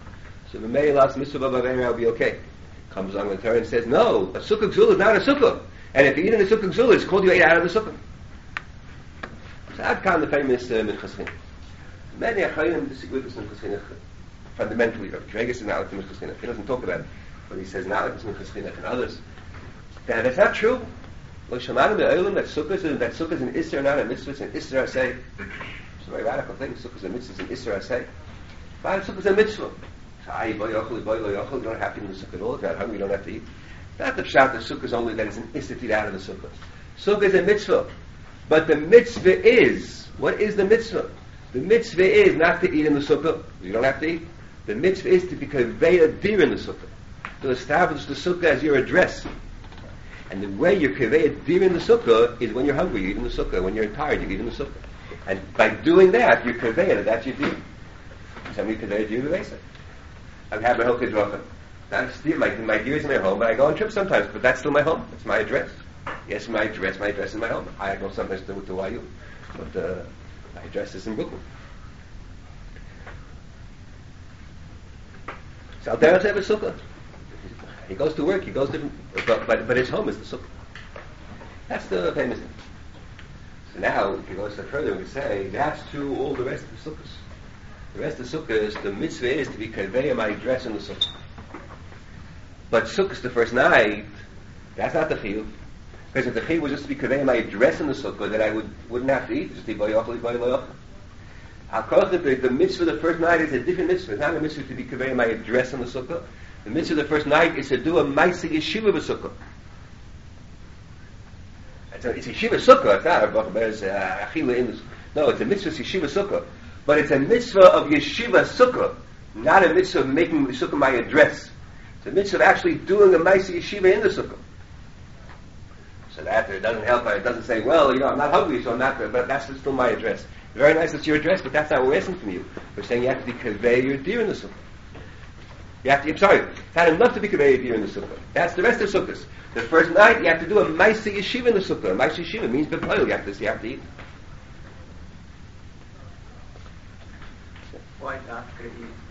So the Meir last mitzvah b'Avera will be okay. Comes along with her and says, no, a sukkah gzula is not a sukkah. And if you eat in a sukkah gzula, it's called you ate out of the sukkah. So Ad Kan, the famous Minchas Chinuch. Many Achayim disagree with this Minchas Chinuch fundamentally. Rav Kreger is not like the Minchas Chinuch. He doesn't talk about it, but he says not like the Minchas Chinuch and others. That's not true. Lo Shamanim Be'olam, that sukkah is an Isser, not a mitzvah, it's an Isser Asay. It's a very radical thing. Sukkah is a mitzvah, it's an Isser Asay. But sukkah is a mitzvah. You don't have to eat in the sukkah at all. If you're not hungry, you don't have to eat. Not the pshat the sukkah is only that it's an Isser to eat out of the sukkah. Sukkah is a mitzvah. But the mitzvah is, what is the mitzvah? The mitzvah is not to eat in the sukkah. You don't have to eat. The mitzvah is to be kaveh dir in the sukkah. To establish the sukkah as your address. And the way you kaveh dir in the sukkah is when you're hungry, you eat in the sukkah. When you're tired, you eat in the sukkah. And by doing that, you're kaveh, that's your dir. Somebody kaveh dir v'vesa. I have my whole kidrocha. My dir is in my home, but I go on trips sometimes, but that's still my home. It's my address. Yes, my address is my home. I go sometimes to YU, but my address is in Brooklyn. So Al Derech have a sukkah. He goes to work, he goes different, but his home is the sukkah. That's the famous thing. So now, if you go a step further, we can say that's true all the rest of the sukkahs. The rest of the sukkahs, the mitzvah is to be kaveh my address in the sukkah. But sukkahs the first night, that's not the chiyuv. Because if the chiyuv was just to be kaveh my address in the sukkah, then I wouldn't have to eat. Just be boyochel, boyochel. The mitzvah the first night is a different mitzvah. It's not a mitzvah to be kaveh my address in the sukkah. The mitzvah the first night is to do a ma'aseh yeshiva b'sukkah. It's a yeshiva sukkah. It's not a achila in the. No, it's a mitzvah yeshiva sukkah. But it's a mitzvah of yeshiva sukkah, not a mitzvah of making the sukkah my address. It's a mitzvah of actually doing a ma'aseh yeshiva in the sukkah. So that it doesn't help. It doesn't say, well, I'm not hungry, so I'm not. But that's still my address. Very nice, that's your address, but that's not what we're asking from you. We're saying you have to be kaveh your dir in the sukkah. I'm sorry, it's not enough to be kaveh your dir in the sukkah. That's the rest of sukkahs. The first night you have to do a ma'aseh yeshiva in the sukkah. Ma'aseh yeshiva means b'poil. You have to eat. Why not to eat?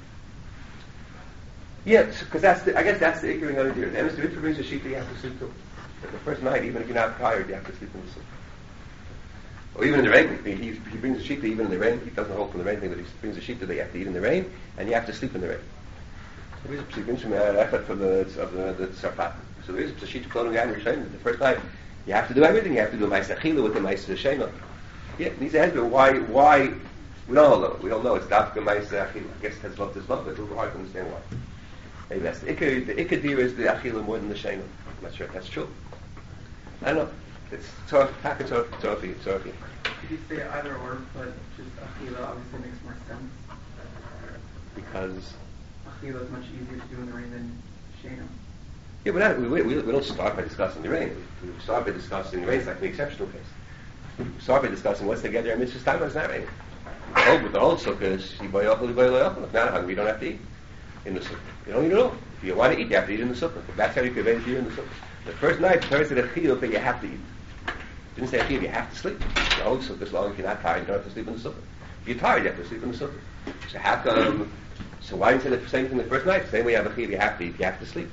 Yes, because I guess that's the ikar of the dir. And if the mitzvah brings a shita, you have to sleep too. But the first night, even if you're not tired, you have to sleep in the sukkah. Or even in the rain, he brings a shita even in the rain. He doesn't hold from the rain thing, but he brings a shita that you have to eat in the rain, and you have to sleep in the rain. So he brings from an effort from the tzarfat. So there is a shita clothing guy in Rishayim. The first night, you have to do everything. You have to do a ma'aseh achila with the ma'aseh shema. Yeah, needs a husband. Why? We don't know. We don't know. It's dafka ma'aseh achila. I guess that's this love, but it's a little hard to understand why. Maybe that's the ikar dir is the achila more than the shema. I'm not sure if that's true. I don't know. It's tzorafi. Could you say either or, but just achila obviously makes more sense? Because achila is much easier to do in the rain than shena. Yeah, we don't start by discussing the rain. We start by discussing the rain. It's like an exceptional case. We start by discussing what's together and mitzvah's time when it's not raining. With the whole sukkah is if not hungry, you don't have to eat in the sukkah. You don't need to know. If you want to eat, you have to eat in the sukkah. That's how you convey it in the sukkah. The first night, the Torah said a chiyuv that you have to eat. It didn't say a chiyuv, you have to sleep. The whole sukkah, as long as you're not tired, you don't have to sleep in the sukkah. If you're tired, you have to sleep in the sukkah. So how come? So why didn't you say the same thing the first night? Same way you have a chiyuv, you have to eat, you have to sleep.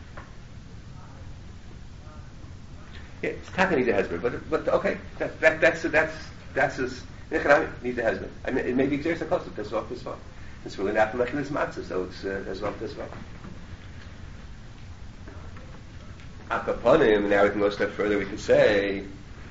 Yeah, it's not going to need a husband, but okay, that's his Nechanaim needs a husband. I mean, it may be exercise custom. That's off this far. It's really not like this matzah, so it's that's off this far. Akaponim. Now we can go a step further. We could say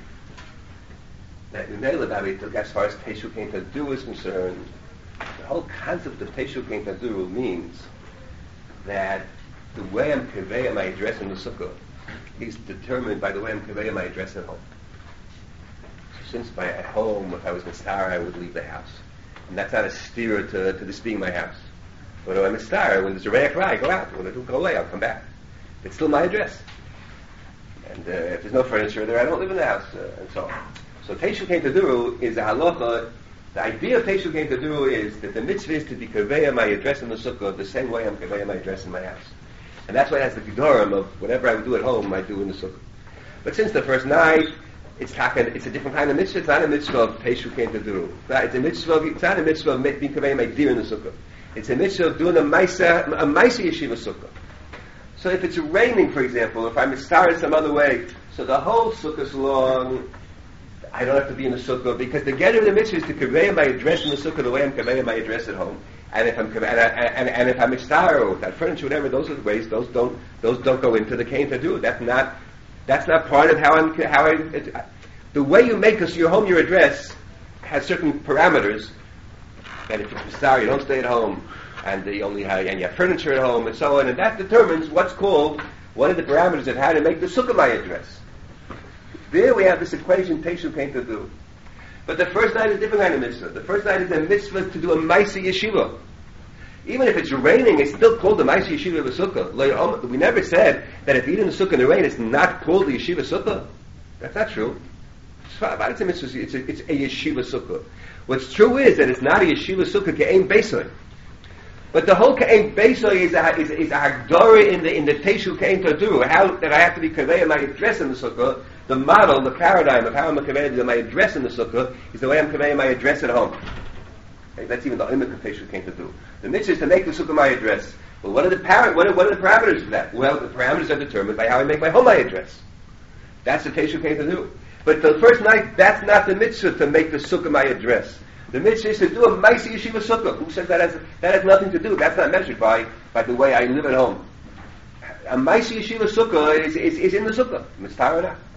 that as far as Teshu Kein Tadu is concerned, the whole concept of Teshu Kein Tadu means that the way I'm conveying my address in the sukkah is determined by the way I'm conveying my address at home. So since at home, if I was Mistar, I would leave the house. And that's not a steer to this being my house. But when I'm Mistar, when there's a Re'ach Ra, I go out. When I don't go away, I'll come back. It's still my address. And if there's no furniture there, I don't live in the house, and so on. So Teshu Kein Taduru is a halacha. The idea of Teshu Kein Taduru is that the mitzvah is to be kaveya my address in the sukkah the same way I'm kaveya my address in my house. And that's why it has the gedorim of whatever I would do at home, I do in the sukkah. But since the first night, it's a different kind of mitzvah. It's not a mitzvah of Teshu Kein Taduru. It's not a mitzvah of being kaveya my dir in the sukkah. It's a mitzvah of doing a Maisa Yeshiva Sukkah. So if it's raining, for example, if I'm started some other way, so the whole Sukkah's long, I don't have to be in the Sukkah, because the get of the mitzvah is to convey my address in the Sukkah the way I'm conveying my address at home. And if I'm and if I'm extar with that furniture, whatever, those are the ways. Those don't go into the kain to do. That's not part of how I. The way you make your home your address has certain parameters. And if it's extar, you don't stay at home, and you have furniture at home, and so on. And that determines what are the parameters of how to make the sukkah my address. There we have this equation Teshu came to do. But the first night is a different kind of mitzvah. The first night is a mitzvah to do a Maisa Yeshiva. Even if it's raining, it's still called the Maisa Yeshiva of a sukkah. We never said that if you eat in the sukkah in the rain, it's not called the Yeshiva sukkah. That's not true. It's a mitzvah. It's a Yeshiva sukkah. What's true is that it's not a Yeshiva sukkah ke'ein beisoy. But the whole ke'ein beisoy is a hagdara in the Teshu ke'ein taduru. How that I have to be conveying my address in the sukkah. The model, the paradigm of how I'm conveying my address in the sukkah is the way I'm conveying my address at home. Okay, that's even the image of Teshu came to do. The mitzvah is to make the sukkah my address. Well, what are the parameters for that? Well, the parameters are determined by how I make my home my address. That's the Teshu came to do. But the first night, that's not the mitzvah to make the sukkah my address. The mitzvah is to do a Maisa Yeshiva sukkah. Who says that has nothing to do? That's not measured by the way I live at home. A Maisa Yeshiva sukkah is in the sukkah. Mitzvah or not.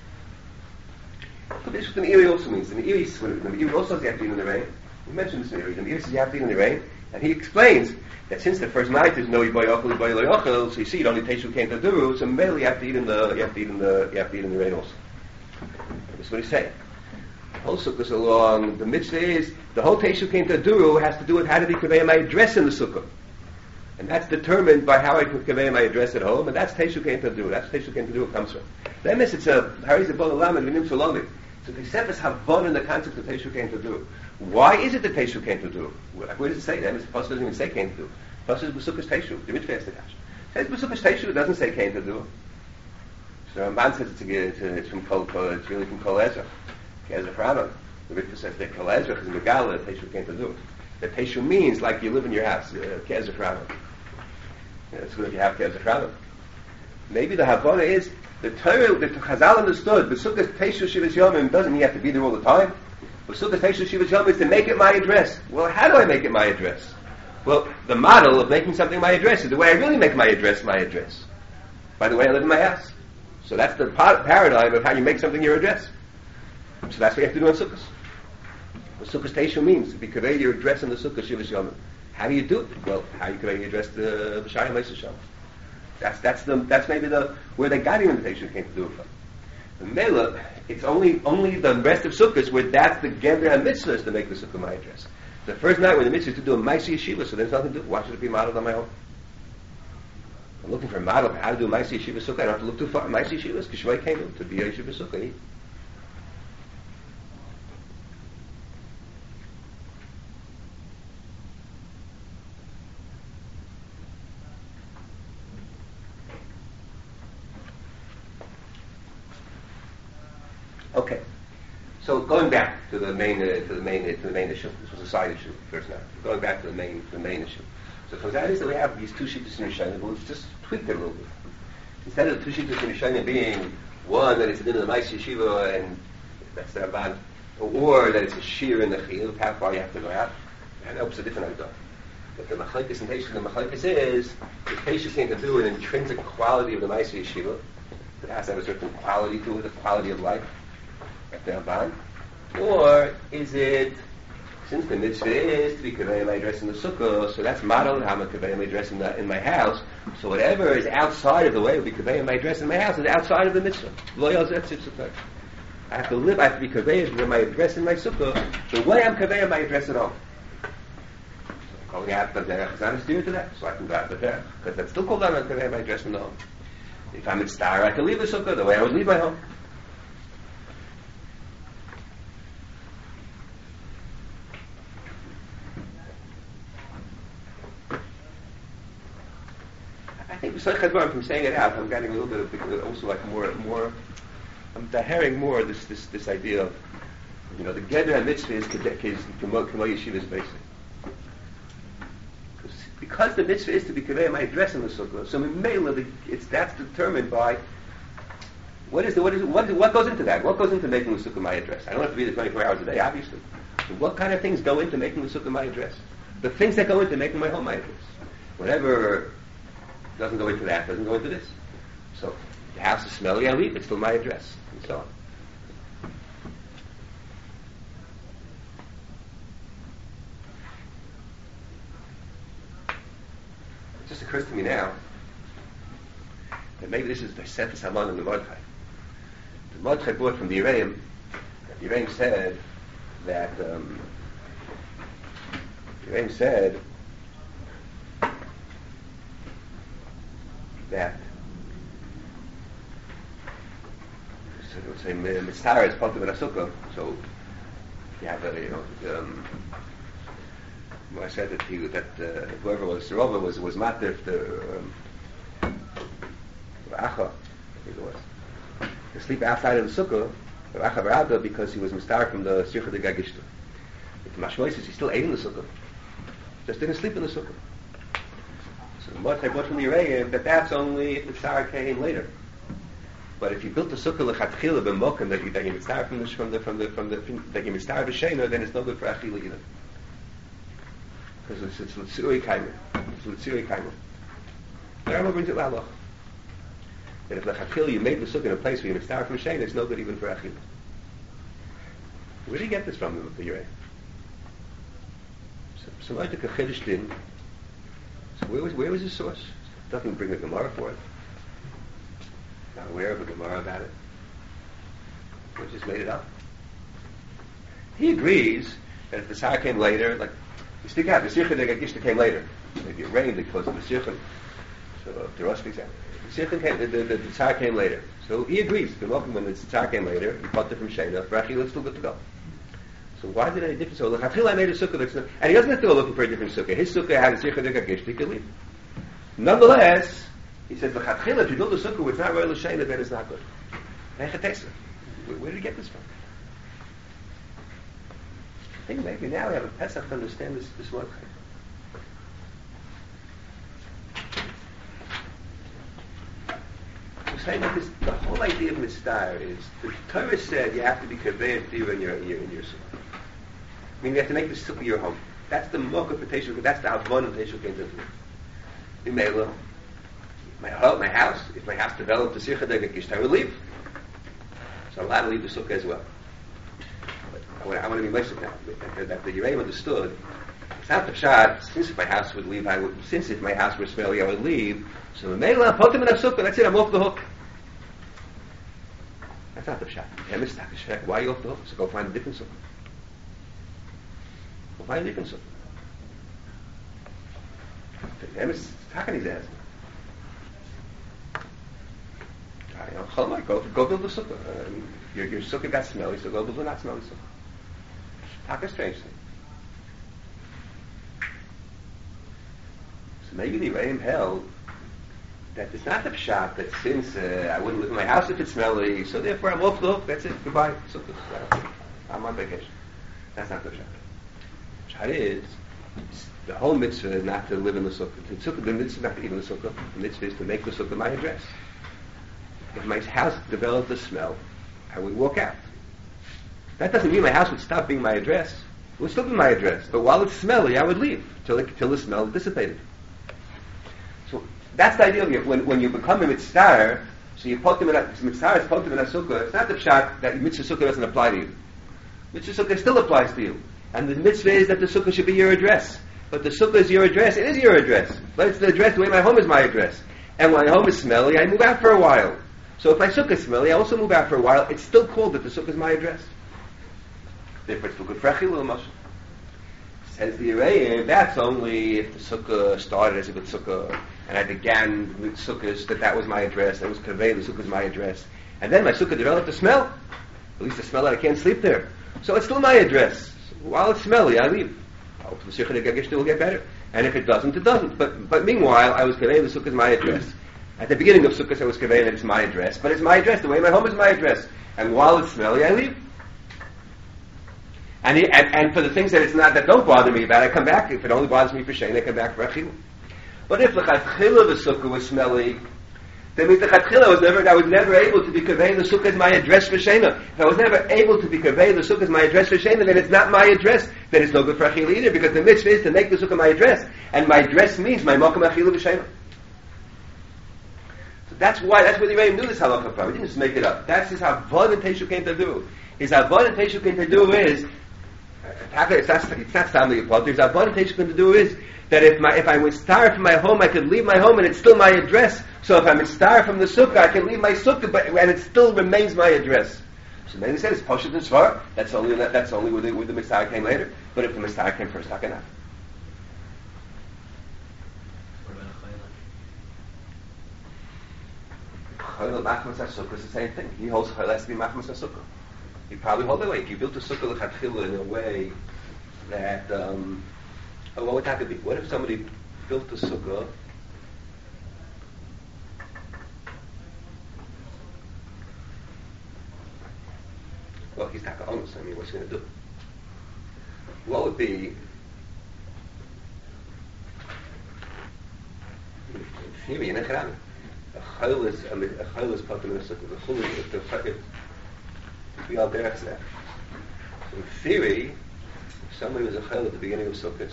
But this is what the Meiri also means. The Meiri also says you have to eat in the rain. We mentioned this in the Meiri. The Meiri says you have to eat in the rain, and he explains that since the first night there's no Yiboy Ochel, Yiboy Lo Ochel, so you see it only Teshu came to do. So mainly you have to eat in the rain also. That's what he's saying. The whole sukkah is along. The mitzvah is the whole Teshu came to do has to do with how to be conveying my address in the sukkah, and that's determined by how I can convey my address at home, and that's Teshu came to do. That's Teshu came to do. It comes from. Then it's a Harizah Bol Lamed V'Nim Shalomim. So the Sefes Havon in the concept of Teshu came to do. Why is it that Teshu came to do? Where does it say that? The Pasuk doesn't even say came to do. The Pasuk is B'sukkos Teshu. The mitzvah has the kash. It says B'sukkos Teshu. It doesn't say came to do. So Ramban says it's from Kol. It's really from Kol Ezra. Ezra Frama. The mitzvah says that Kol Ezra is Megala. Teshu came to do. That Teshu means like you live in your house. Ezra Frama. That's what you have Ezra Frama. Maybe the Havana is the Torah, the Chazal understood, B'sukkos Teshu Shivas Yomim doesn't mean you have to be there all the time. B'sukkos Teshu Shivas Yomim is to make it my address. Well, how do I make it my address? Well, the model of making something my address is the way I really make my address, by the way I live in my house. So that's the paradigm of how you make something your address. So that's what you have to do on Sukkos. B'sukkos Teshu means to be convey your address in the Sukkos Shivas Yomim. How do you do it? Well, how you convey your address to B'shayim Leisa Shalom. That's maybe where the guiding invitation came to do it from. The Mela, it's only the rest of Sukkot where that's the Gender and Mitzvah is to make the Sukkah my address. The first night when the Mitzvah is to do a Maisa Yeshiva, so there's nothing to do. Why should it be modeled on my own? I'm looking for a model of how to do a Maisa Yeshiva Sukkah. I don't have to look too far. Maisa Yeshiva is Kishmai came to be a Yeshiva Sukkah. Okay, so going back to the main issue. This was a side issue first now. Going back to the main issue. So from that is that we have these two shittas in Rishonim, but we've just tweaked it a little bit. Instead of the two shittas in Rishonim being one that it's in the Maisa Yeshiva and that's the Rabban, or that it's a shear in the chiyuv, how far you have to go out, and that was a different idea. But the machlekes and Teshu, the machlekes is the Teshu came to do an intrinsic quality of the Maisa Yeshiva. It has to have a certain quality to it, a quality of life. Or is it, since the mitzvah is to be conveying my address in the sukkah, so that's modeled how I'm conveying my address in my house. So whatever is outside of the way of be conveying my address in my house is outside of the mitzvah. I have to be conveying my address in my sukkah the way I'm conveying my address at home. So calling out the derech is not a steer to that, so I can go out the derech, because that's still called out I'm conveying my address in the home. If I'm in star, I can leave the sukkah the way I would leave my home. I think from saying it out, I'm getting a little bit of also like more. I'm hearing more this idea of the Geder and Mitzvah is K'mo Yeshiva is basic. because the mitzvah is to be kaveh my address in the sukkah, so that's determined by what goes into that? What goes into making the sukkah my address? I don't have to be there 24 hours a day, obviously. So what kind of things go into making the sukkah my address? The things that go into making my home my address. Whatever doesn't go into that, doesn't go into this. So the house is smelly, I leave, it's still my address, and so on. It just occurs to me now that maybe this is the Sefes Haman and the Mordechai. The Mordechai brought from the Yereim. The Yereim said that so they would say Mitzvah is part of an Asukah. So you have I said that whoever was Rova was matir the Acha, I think it was, to sleep outside of the sukkah, Acha Barada, because he was mistar from the Sircha de Gagishta. If Mashmois is he still ate in the sukkah, just didn't sleep in the sukkah. So the Mordechai brought from the Yereim that that's only if the Tsar came later. But if you built the sukkah lechatchila b'mokim that you mistar from that you mistar b'sheina, then it's no good for achila either. Because it's l'tzirui kaimer. It's l'tzirui kaimer. The Rambam brings it l'halach. That if lechatchila you made the sukkah in a place where you mistar from sheina, it's no good even for achila. Where do you get this from, the Yereim? So like the Chiddush din. So where was the source? Doesn't bring a Gemara for it. Not aware of a Gemara about it. We just made it up. He agrees that if the Tsar came later, like you speak out, the Sircha de Gagishta came later. Maybe it rained because of the Sircha. So if the Rosh speaks out, the Sircha came, the Tsar came later. So he agrees. When the Tsar came later, he bought it from Sheina. For Achila, it's still good to go. So why is it any different? So L'chatchila I made a sukkah that's not, and he doesn't have to go looking for a different sukkah. His sukkah had a Sircha de Gagish, he could leave. Nonetheless, he says L'chatchila, if you build a sukkah which is not Roy L'Sheina, then it's not good. Where did he get this from? I think maybe now we have a Pesach to understand this one. We're saying that the whole idea of Mitzvah is the Torah said you have to be kaveh in your sukkah. I mean, you have to make the sukkah your home. That's the mocha for Teshuvah. That's the avon of Teshuvah. Imela, my house. If my house developed a sircha de gagish, I would leave. So I'm allowed to leave the sukkah as well. But I want to be myself now. That the Yereim understood. It's not the pshat. Since if my house would leave, since if my house were smelly, I would leave. So Imela, put them in a sukkah. That's it. I'm off the hook. That's not the pshat. Why are you off the hook? So go find a different sukkah. Go find a different sukkah. How can he ask? Go build a sukkah. Your sukkah got smelly, so go build a not smelly sukkah. Taka strange thing. So maybe the Yereim held that it's not the pshat that since I wouldn't live in my house if it's smelly, so therefore I'm off the hook. That's it. Goodbye. Sukkah. I'm on vacation. That's not the pshat. Pshat is the whole mitzvah is not to live in the sukkah. The mitzvah is not to eat in the sukkah. The mitzvah is to make the sukkah my address. If my house developed a smell, I would walk out. That doesn't mean my house would stop being my address. It would still be my address. But while it's smelly, I would leave till the smell dissipated. So that's the idea of it. When you become a mitzvah, so you put them in a mitzvah is put them in a sukkah. It's not the pshat that mitzvah sukkah doesn't apply to you. Mitzvah sukkah still applies to you, and the mitzvah is that the sukkah should be your address. But the sukkah is your address. It is your address. But it's the address the way my home is my address. And when my home is smelly, I move out for a while. So if my sukkah is smelly, I also move out for a while. It's still called that the sukkah is my address. Therefore, it's still good for achila l'mashal. Says the Yereim, that's only if the sukkah started as a good sukkah, and I began with sukkahs that was my address. I was kaveh, the sukkah is my address, and then my sukkah developed a smell. At least a smell that I can't sleep there. So it's still my address. While it's smelly, I leave. Hopefully, the Sircha de Gagish will get better. And if it doesn't, it doesn't. But meanwhile, I was kaveh, the sukkah is my address. At the beginning of sukkahs, I was kaveh, that it's my address. But it's my address. The way my home is my address. And while it's smelly, I leave. And for the things that it's not, that don't bother me about, I come back. If it only bothers me for Shana, I come back for Achila. But if L'chatchila the sukkah was smelly, then with the L'chatchila I was never able to be Kaveh the sukkah as my address for Shana. If I was never able to be Kaveh the sukkah as my address for Shana, then it's not my address. Then it's no good for Achila either, because the mitzvah is to make the sukkah my address. And my address means my Mokum Achila v'Shana. So that's where the Rebbe knew this halakha from. He didn't just make it up. That's his Avodah and Teshuv came to do. His Avodah and Teshuv came to do is, it's not something important. His Avodah and Teshuv came to do is, that if I was starved from my home, I could leave my home and it's still my address. So if I'm starved from the sukkah, I can leave my sukkah, and it still remains my address. So then he said it's Poshet and Svar. That's only where the Messiah came later. But if the Messiah came first, how can I? Chayla Machmas HaSukkah is the same thing. He holds Chayla has to be Machmas HaSukkah. He probably hold that way. If you built the sukkah l'chatchila in a way that what would that be? What if somebody built a sukkah well, he's not going to. I mean, what's he going to do? What would be in theory in a chayla? A chayla is part of the sukkah. The chayla is the chayla. We all there that. In theory, if somebody was a chayla at the beginning of sukkahs,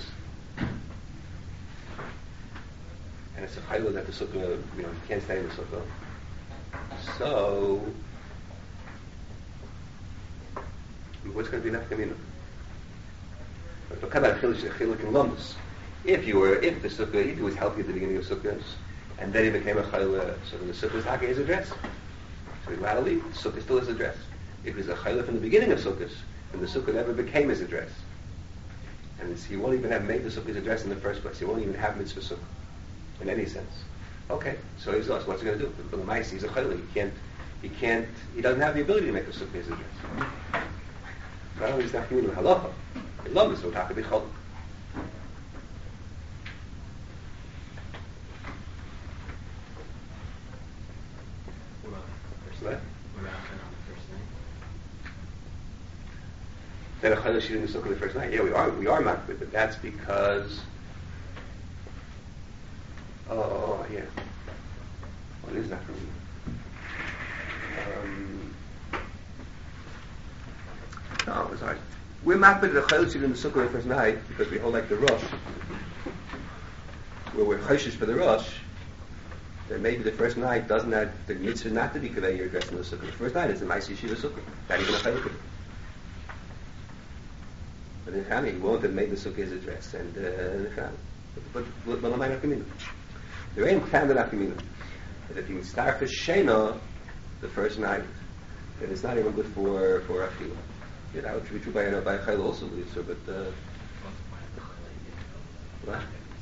and it's a chayla that the sukkah, you can't stay in the sukkah. So, what's going to be nafkamina? If the sukkah, if he was healthy at the beginning of sukkahs, and then he became a chayla, so then the sukkah is not his address. So he's allowed to leave. The sukkah still his address. If he's a chayla from the beginning of sukkahs, then the sukkah never became his address. And he won't even have made the sukkah his address in the first place. He won't even have mitzvah sukkah in any sense. Okay, so he's lost. What's he going to do? For the mice, he's a chayla. He doesn't have the ability to make the sukkah his address. Not only is that community with halacha, he loves it, so it's to be chol. What? That a chayla shooting the sukkah the first night? Yeah, we are makbid, but that's because. Oh, yeah. What is that for me? No, it's hard. We're makbid at a chayla shooting the sukkah the first night because we hold like the Rosh. Where we're chayshish for the Rosh, then maybe the first night doesn't have the mitzvah not to be kaveh your address in the sukkah. The first night is the ma'aseh yeshiva sukkah. Not even a chayla. But in Chani, he won't have made the sukkah his address. And but L'may Nafkamina. The Reim found the Nafkamina that if you start for Shena the first night, then it's not even good for Achila. Yeah, that would be true by Chayla also, so, but what?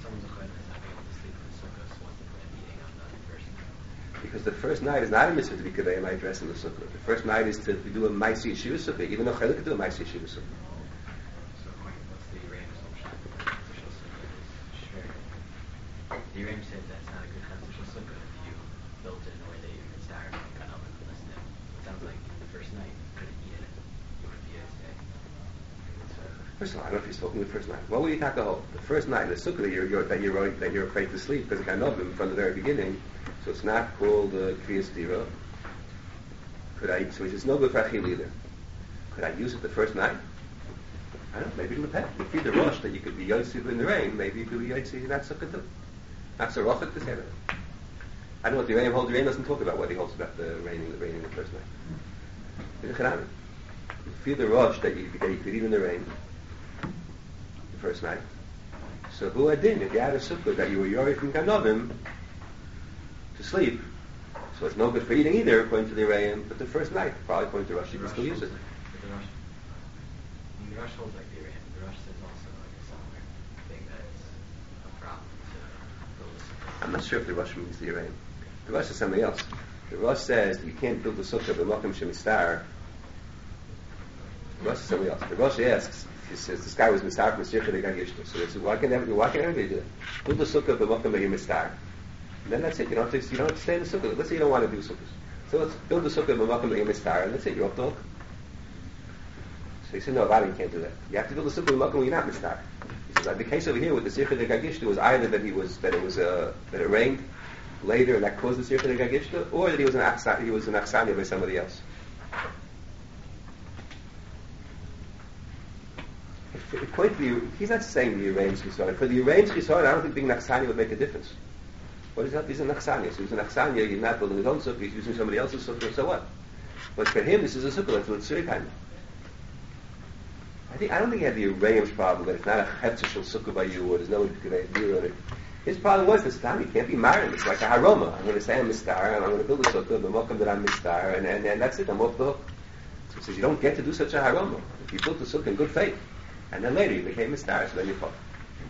Because the first night is not a mitzvah to be kaveh my address in the sukkah. The first night is to do a ma'aseh yeshiva sukkah, even though Chayla could do a ma'aseh yeshiva sukkah. The Ram said that's not a good constitutional sukkah if you built it in a way that you could start and cut up and listen to it. It sounds like the first night you couldn't eat it. You wouldn't be able to stay. First of all, I don't know if you're spoken the first night. What will you talk about? The first night, the sukkah that you're afraid to sleep because I know them from the very beginning, so it's not called kriyas dira. So it's no good for achil either. Could I use it the first night? I don't know, maybe it'll depend. If you're the rush that you could be yotzi in the rain, maybe you could be yotzi in that sukkah too. Not so rough to say that. I don't know if the Reim holds. The Reim doesn't talk about what he holds about the raining the first night. If you're the rush that you could eat in the rain the first night, so who adin if you had a sukkah that you were yori from Ganovim to sleep, so it's no good for eating either according to the Reim. But the first night, probably according to Rush, you can still use it. The Rush holds like the Reim. The Rush says also like a similar thing that it's a problem to build a sukkah. I'm not sure if the Rush means the Reim. The Rush is something else. The Rush says you can't build a sukkah b'makom shemistar. The Rush is something else. The Rush asks. He says this guy was mistar from Sircha de Gagishta. So they said, why can't everybody do it? Build a sukkah b'makom mistar. And then that's it. You don't have to stay in the sukkah. Let's say you don't want to do sukkahs. So let's build a sukkah b'makom mistar, and that's it. You're off the hook. So he said, no, Rabbi, you can't do that. You have to build a sukkah when you're not mistar. He says, the case over here with the Sircha de Gagishta was either that it rained later and that caused the Sircha de Gagishta, or that he was an Achsania by somebody else. He's not saying the arranged Chisaron. For the arranged Chisaron, I don't think being an Achsania would make a difference. What is that? He's an Achsania. So he's an Achsania, he's not building his own sukkah, he's using somebody else's sukkah, so what? But for him, this is a sukkah, that's what Tzurikheim. I don't think he had the arranged problem that it's not a Hetzishal sukkah by you, or there's no idea on it. His problem was this time, you can't be married. It's like a haroma. I'm going to say I'm mistar, and I'm going to build a sukkah, the mokum that I'm mistar, and that's it, I'm off the hook. So he says, you don't get to do such a haroma. If you built the sukkah in good faith, and then later you became mistar, so then you fall.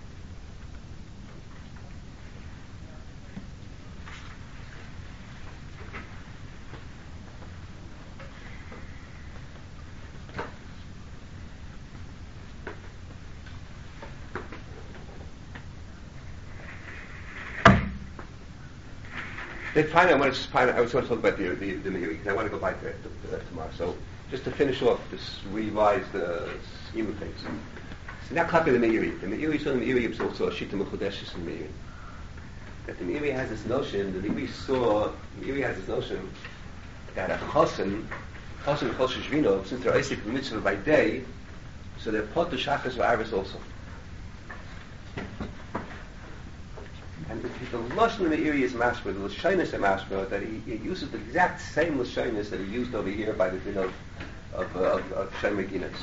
Then finally, I just want to talk about the Meiri, because I want to go back to that tomorrow. So, just to finish off, this revise the scheme of things. So now, copy the Meiri. The Meiri is also a Shita Mechudeshes in Meiri. That the Meiri has this notion, that a Chosin Chosh Shvino, since they're Isaac Mitzvah by day, so they're Pot to Shachas V'Arvis also. And the Lashon in the Meiri is mashma, the Lashonis is mashma, that he uses the exact same Lashonis that he used over here by the din of Shem Meginas.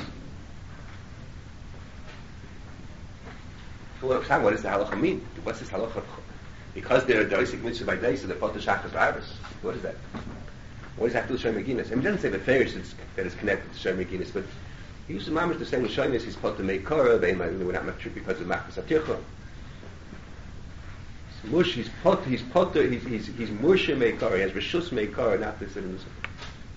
So what does the halacha mean? What's this halacha? Because they're Isaac Mitzvah by day, so they're Pot to Shachas V'Arvis. What is that? What does that have to do with Shem Meginas? I mean, he doesn't say the Farish that is connected to Shem Meginas, but he uses mamish the same Lashonis. He's Pot to Meikora, we're not mature because of Machmas Aticha. Mush, he's Moshe Meikar, he has Rishus Meikar, not this in the sukkah.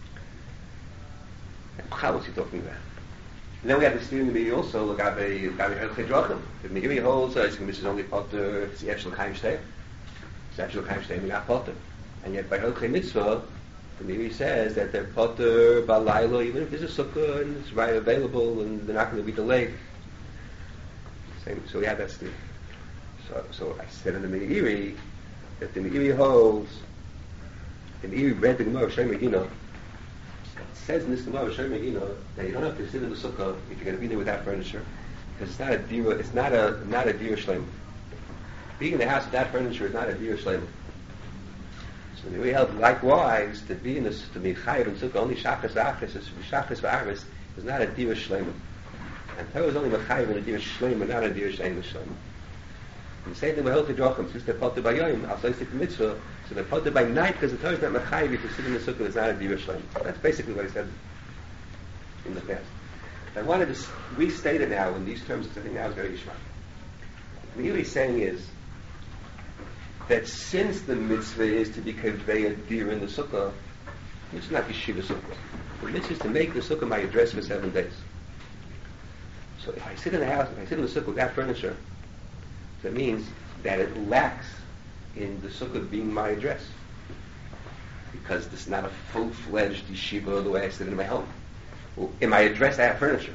How was he talking about? And then we have the steering Meiri also, look at the Hilchei Drachim. The Meiri holds, this is only Potter, it's the Epshel Chaim Shtei. It's Epshel Chaim Shtei, not Potter. And yet by Hilchei Mitzvah, the Meiri says that they're Potter, Balayla, even if there's a sukkah and it's right available and they're not going to be delayed. Same, so we have that steering. So I said in the Meiri that the Meiri holds, the Meiri read the Gemara of Shem Megina. It says in this Gemara of Shem Megina that you don't have to sit in the sukkah if you're going to be there without furniture, because it's not a dira, it's not a dira shleim. Being in the house without furniture is not a dira shleim. So the Meiri held likewise to be in this, to be chayav in sukkah only shachas v'arvis is not a dira shleim. And Torah is only chayav in a dira shleim, but not a dira shleim. And say they were held to drachim, since they're potter by yom, also it's the mitzvah, so they're potter by night because the Torah is not mechayiv if you sit in the sukkah, it's not a dira shleim. That's basically what I said in the past. I wanted to restate it now in these terms because I think now is very yishma. What he's saying is that since the mitzvah is to be kaveh dir in the sukkah, it's not yeshiva sukkah. The mitzvah is to make the sukkah my address for 7 days. So if I sit in the house, if I sit in the sukkah without furniture, that means that it lacks in the sukkah being my address, because this is not a full-fledged yeshiva the way I sit in my home. Well, in my address I have furniture.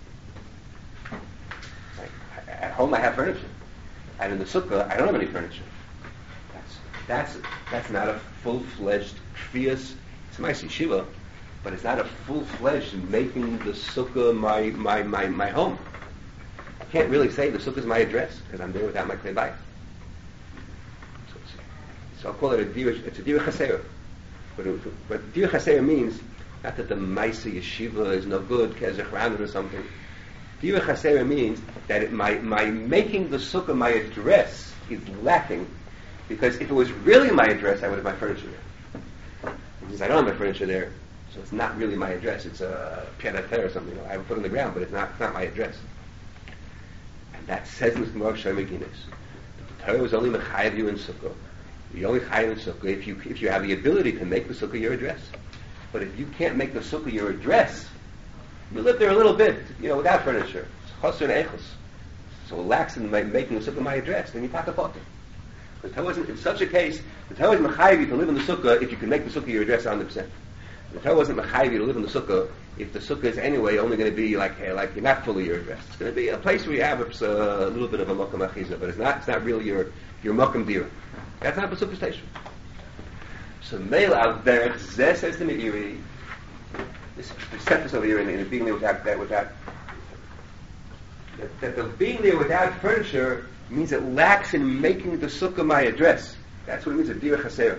At home I have furniture, and in the sukkah I don't have any furniture. That's not a full-fledged kfiyas. It's my yeshiva, but it's not a full-fledged making the sukkah my home. I can't really say the sukkah is my address because I'm there without my klei bayis. So I'll call it it's a dira chasera. But dira chasera means not that the Maisa yeshiva is no good, kezech random or something. Dira chasera means that my making the sukkah my address is lacking, because if it was really my address, I would have my furniture there. Since I don't have my furniture there, so it's not really my address. It's a pied à terre or something. I would put it on the ground, but it's not my address. That says in the Gemara of Shem Meginas. The Torah is only mechayev you in sukkah. You only chayev in sukkah if you have the ability to make the sukkah your address. But if you can't make the sukkah your address, you live there a little bit, without furniture. It's chosr and echos. So lax in making the sukkah my address, then you pack a potter. The Torah in such a case, the Torah is mechayev you to live in the sukkah if you can make the sukkah your address 100%. The Torah wasn't mechayiv you to live in the sukkah if the sukkah is anyway only going to be like you're not fully your address. It's going to be a place where you have a little bit of a makom achiza, but it's not really your makom dira. That's not the sukkah station. So Meil al derech zeh says the Meiri. This set this over here in being there without that the being there without furniture means it lacks in making the sukkah my address. That's what it means, a dira chaser.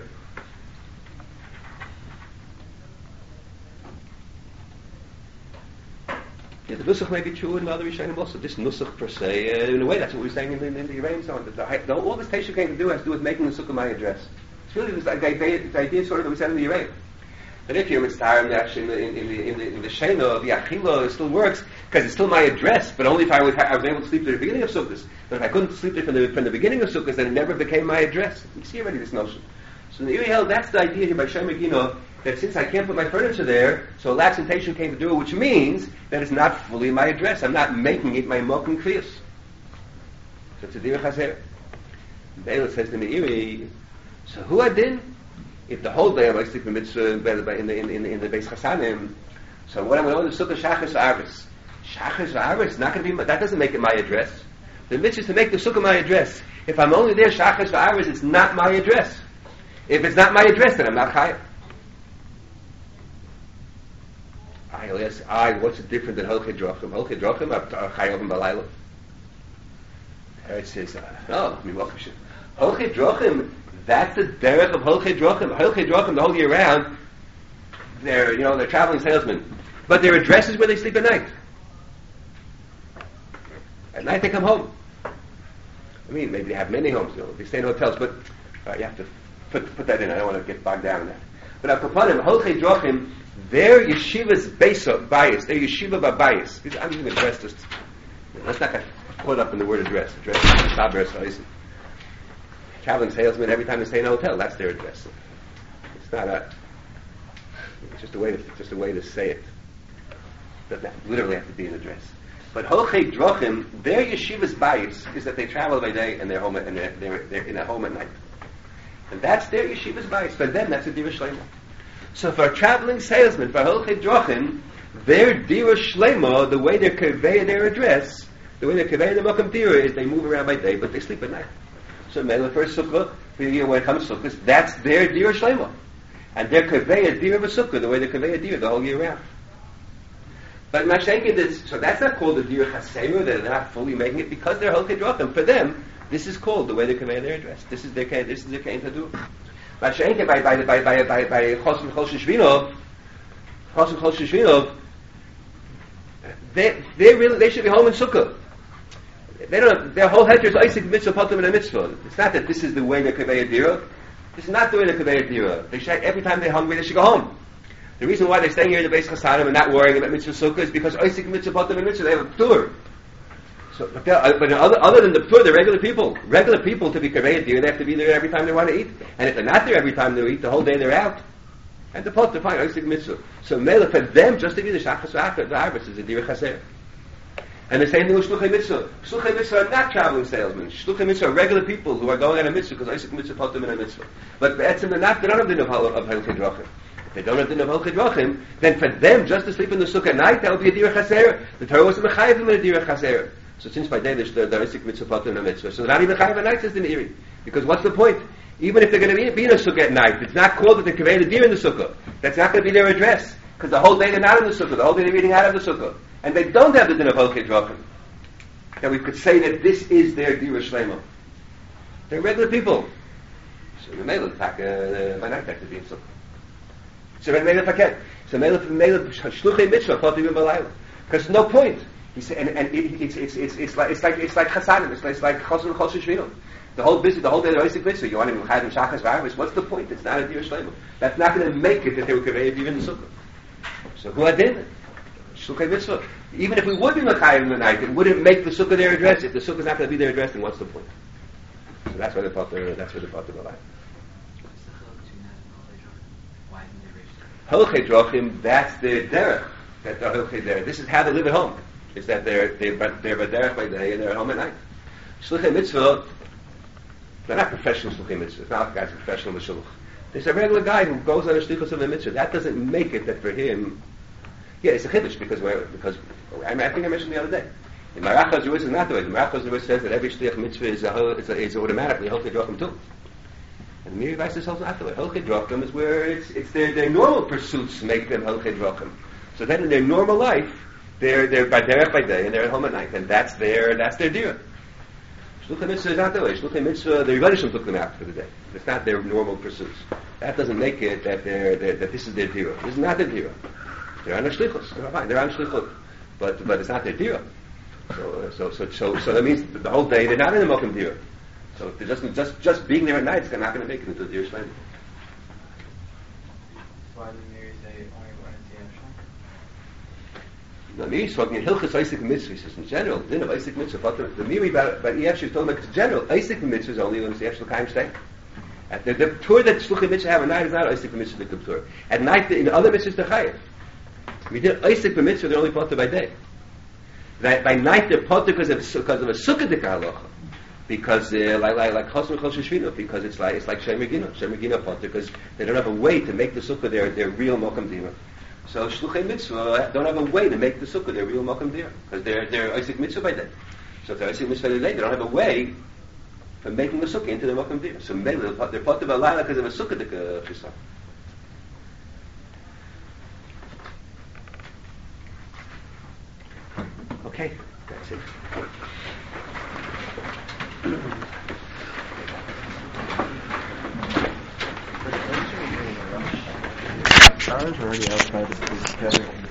Yeah, the nusach may be true in other Rishonim also. This nusach per se, in a way, that's what we're saying in the Yerayim song. All this Teisha came to do has to do with making the sukkah my address. It's really this idea sort of that we said in the Yerayim. But if you're mitzvah actually in the shena, the achila, it still works because it's still my address. But only if I was able to sleep there at the beginning of sukkahs. But if I couldn't sleep there from the beginning of sukkahs, then it never became my address. You see already this notion. So in the Iri held that's the idea here by Shem Megino, that since I can't put my furniture there, so laxation came to do it, which means that it's not fully my address. I'm not making it my mokum kriyas. So it's a dir chaser. Be'el says to the Iri, so who adin? If the whole day I sleep in mitzvah in the Beis Chasanim, so what I'm going to do is sukkah shachas v'aris. Shachas v'aris not going to be. That doesn't make it my address. The mitzvah is to make the sukkah my address. If I'm only there shachas v'aris, it's not my address. If it's not my address, then I'm not chayav. What's it different than Holchei Drachim? Holchei Drachim are chayavim b'layla. It says, Holchei Drachim. That's the derech of Holchei Drachim. Holchei Drachim the whole year round, they're traveling salesmen, but their address is where they sleep at night. At night they come home. I mean, maybe they have many homes. They stay in hotels, but you have to put that in. I don't want to get bogged down in that. But Akapanim, Holchei Drachim, their yeshiva's bias, their yeshiva babayis. I'm using address just. Let's not get caught up in the word address. Address is shabbos. Traveling salesmen, every time they stay in a hotel, that's their address. It's not it's just a way to say it. It doesn't literally have to be an address. But Holchei Drachim, their yeshiva's bias is that they travel by day and they're home and they're in a home at night. And that's their yeshiva's bias. For them, that's a dira shlema. So for a traveling salesman, for Holchei Drachim, their dira shlema, the way they convey their address, the way they convey their makam dira is they move around by day, but they sleep at night. So the first sukkah, when it comes to sukkahs, that's their dira shlema. And their convey a dira of a sukkah, the way they convey a dira the whole year round. But Mashenkin, so that's not called a dira chasemer, they're not fully making it because they're Holchei Drachim. For them, this is called the way they convey their address. This is their kain to do. Mashenkin by Chosim Chol Shishvinov, they should be home in sukkah. They don't. Their whole heter is Isaac mitzvah patum and a mitzvah. It's not that this is the way they convey a dira. This is not the way they convey a dira. They should, every time they're hungry, they should go home. The reason why they're staying here in the Beis Chasanim and not worrying about mitzvah sukkah is because Isaac mitzvah patum and mitzvah they have a ptur. So, but other than the ptur, they're regular people to be convey a dira, they have to be there every time they want to eat. And if they're not there every time they eat, the whole day they're out. And the pot to find Isaac mitzvah. So mele for them just to be the shachas v'achas is a dira chaser. And the same thing with Shluchei Mitzvah. Shluchei Mitzvah are not traveling salesmen. Shluchei Mitzvah are regular people who are going on a mitzvah because Isaac Mitzvah put them in a mitzvah. But they're not, they don't have the din of Holchei Drachim. If they don't have the din of Holchei Drachim, then for them just to sleep in the sukkah at night, that would be a dira chaser. The Torah wasn't mechayiv in a dira chaser. So since by day the Isaac Mitzvah put them in a mitzvah, so they're not even mechayiv at night, says the Meiri. Because what's the point? Even if they're going to be in a sukkah at night, it's not called that they convey the dira in the sukkah. That's not going to be their address. Because the whole day they're not in the sukkah. The whole day they're eating out of the sukkah. And they don't have the din of Holchei Drachim. That we could say that this is their dira shlema. They're regular people. So the mele by night have to be in sukkah. So the mele paket. So mele shluchei mitzvah thought even b'layla. Because no point. He said, and it's like chasanim. It's like chosim chol shishvino. The whole day they're Isaac mitzvah. You want to have shachas v'arvis. What's the point? It's not a dira shlema. That's not going to make it that they were conveyed even in the sukkah. So who adin? Shluchei mitzvah. Even if we would be mechayim in the night, it wouldn't make the sukkah their address. If the sukkah is not going to be their address, then what's the point? So that's why the potter. That's where the potter go like. Holchei Drachim. That's their derech. That's the Holchei derech. This is how they live at home. It's that they're derech by day and they're at home at night. Shluchei mitzvah. They're not professional shluchei mitzvah. It's not like guys are professional mishulach. There's a regular guy who goes on a shlichus of a mitzvah. That doesn't make it that for him. Yeah, it's a chiddush because I think I mentioned the other day. In Marach HaZerus is not the way. The Marach HaZerus says that every shliach mitzvah is automatically Hilchei Drachim too. And Miri Weiss holds not the way. Hilchei Drachim is where it's their normal pursuits make them Hilchei Drachim. So then in their normal life, they're by derech by day and they're at home at night, and that's their dira. Shluchei mitzvah is not the way. Shluchei mitzvah, the Rebbeinu took them out for the day. It's not their normal pursuits. That doesn't make it that that this is their dira. This is not their dira. They're on a shlichus. They're fine. They're on shlichut, but it's not their dira. So that means the whole day they're not in the mokum dira. So it doesn't just being there at night is not going to make it into a dira shleim. Why did Mary say only when it's No, Miri's talking in Hilchus Isaac Mitzvah. He says in general, din of Isaac Mitzvah. But the Miri about EF she's talking about in general Isaac Mitzvah is only when it's the Yefshel Kaim Shtei. At the tour that Shluchei Mitzvah have at night is not Isaac Mitzvah the tour. At night in the other mitzvahs they're chayav. We did Isaac Mitzvah, they're only potter by day. By night they're potter because of a sukkah halacha. Because like Chosn Chol Shishvino, because it's like Shem Regina potter because they don't have a way to make the sukkah their real mokum dira. So Shluchei Mitzvah don't have a way to make the sukkah their real mokum dira because they're Isaac Mitzvah by day. So if they're Isaac Mitzvah by day, they don't have a way for making the sukkah into their mokum dira. So maybe they're potter by laila because of a sukkah chisah. Okay, that's it. Ours are already outside of the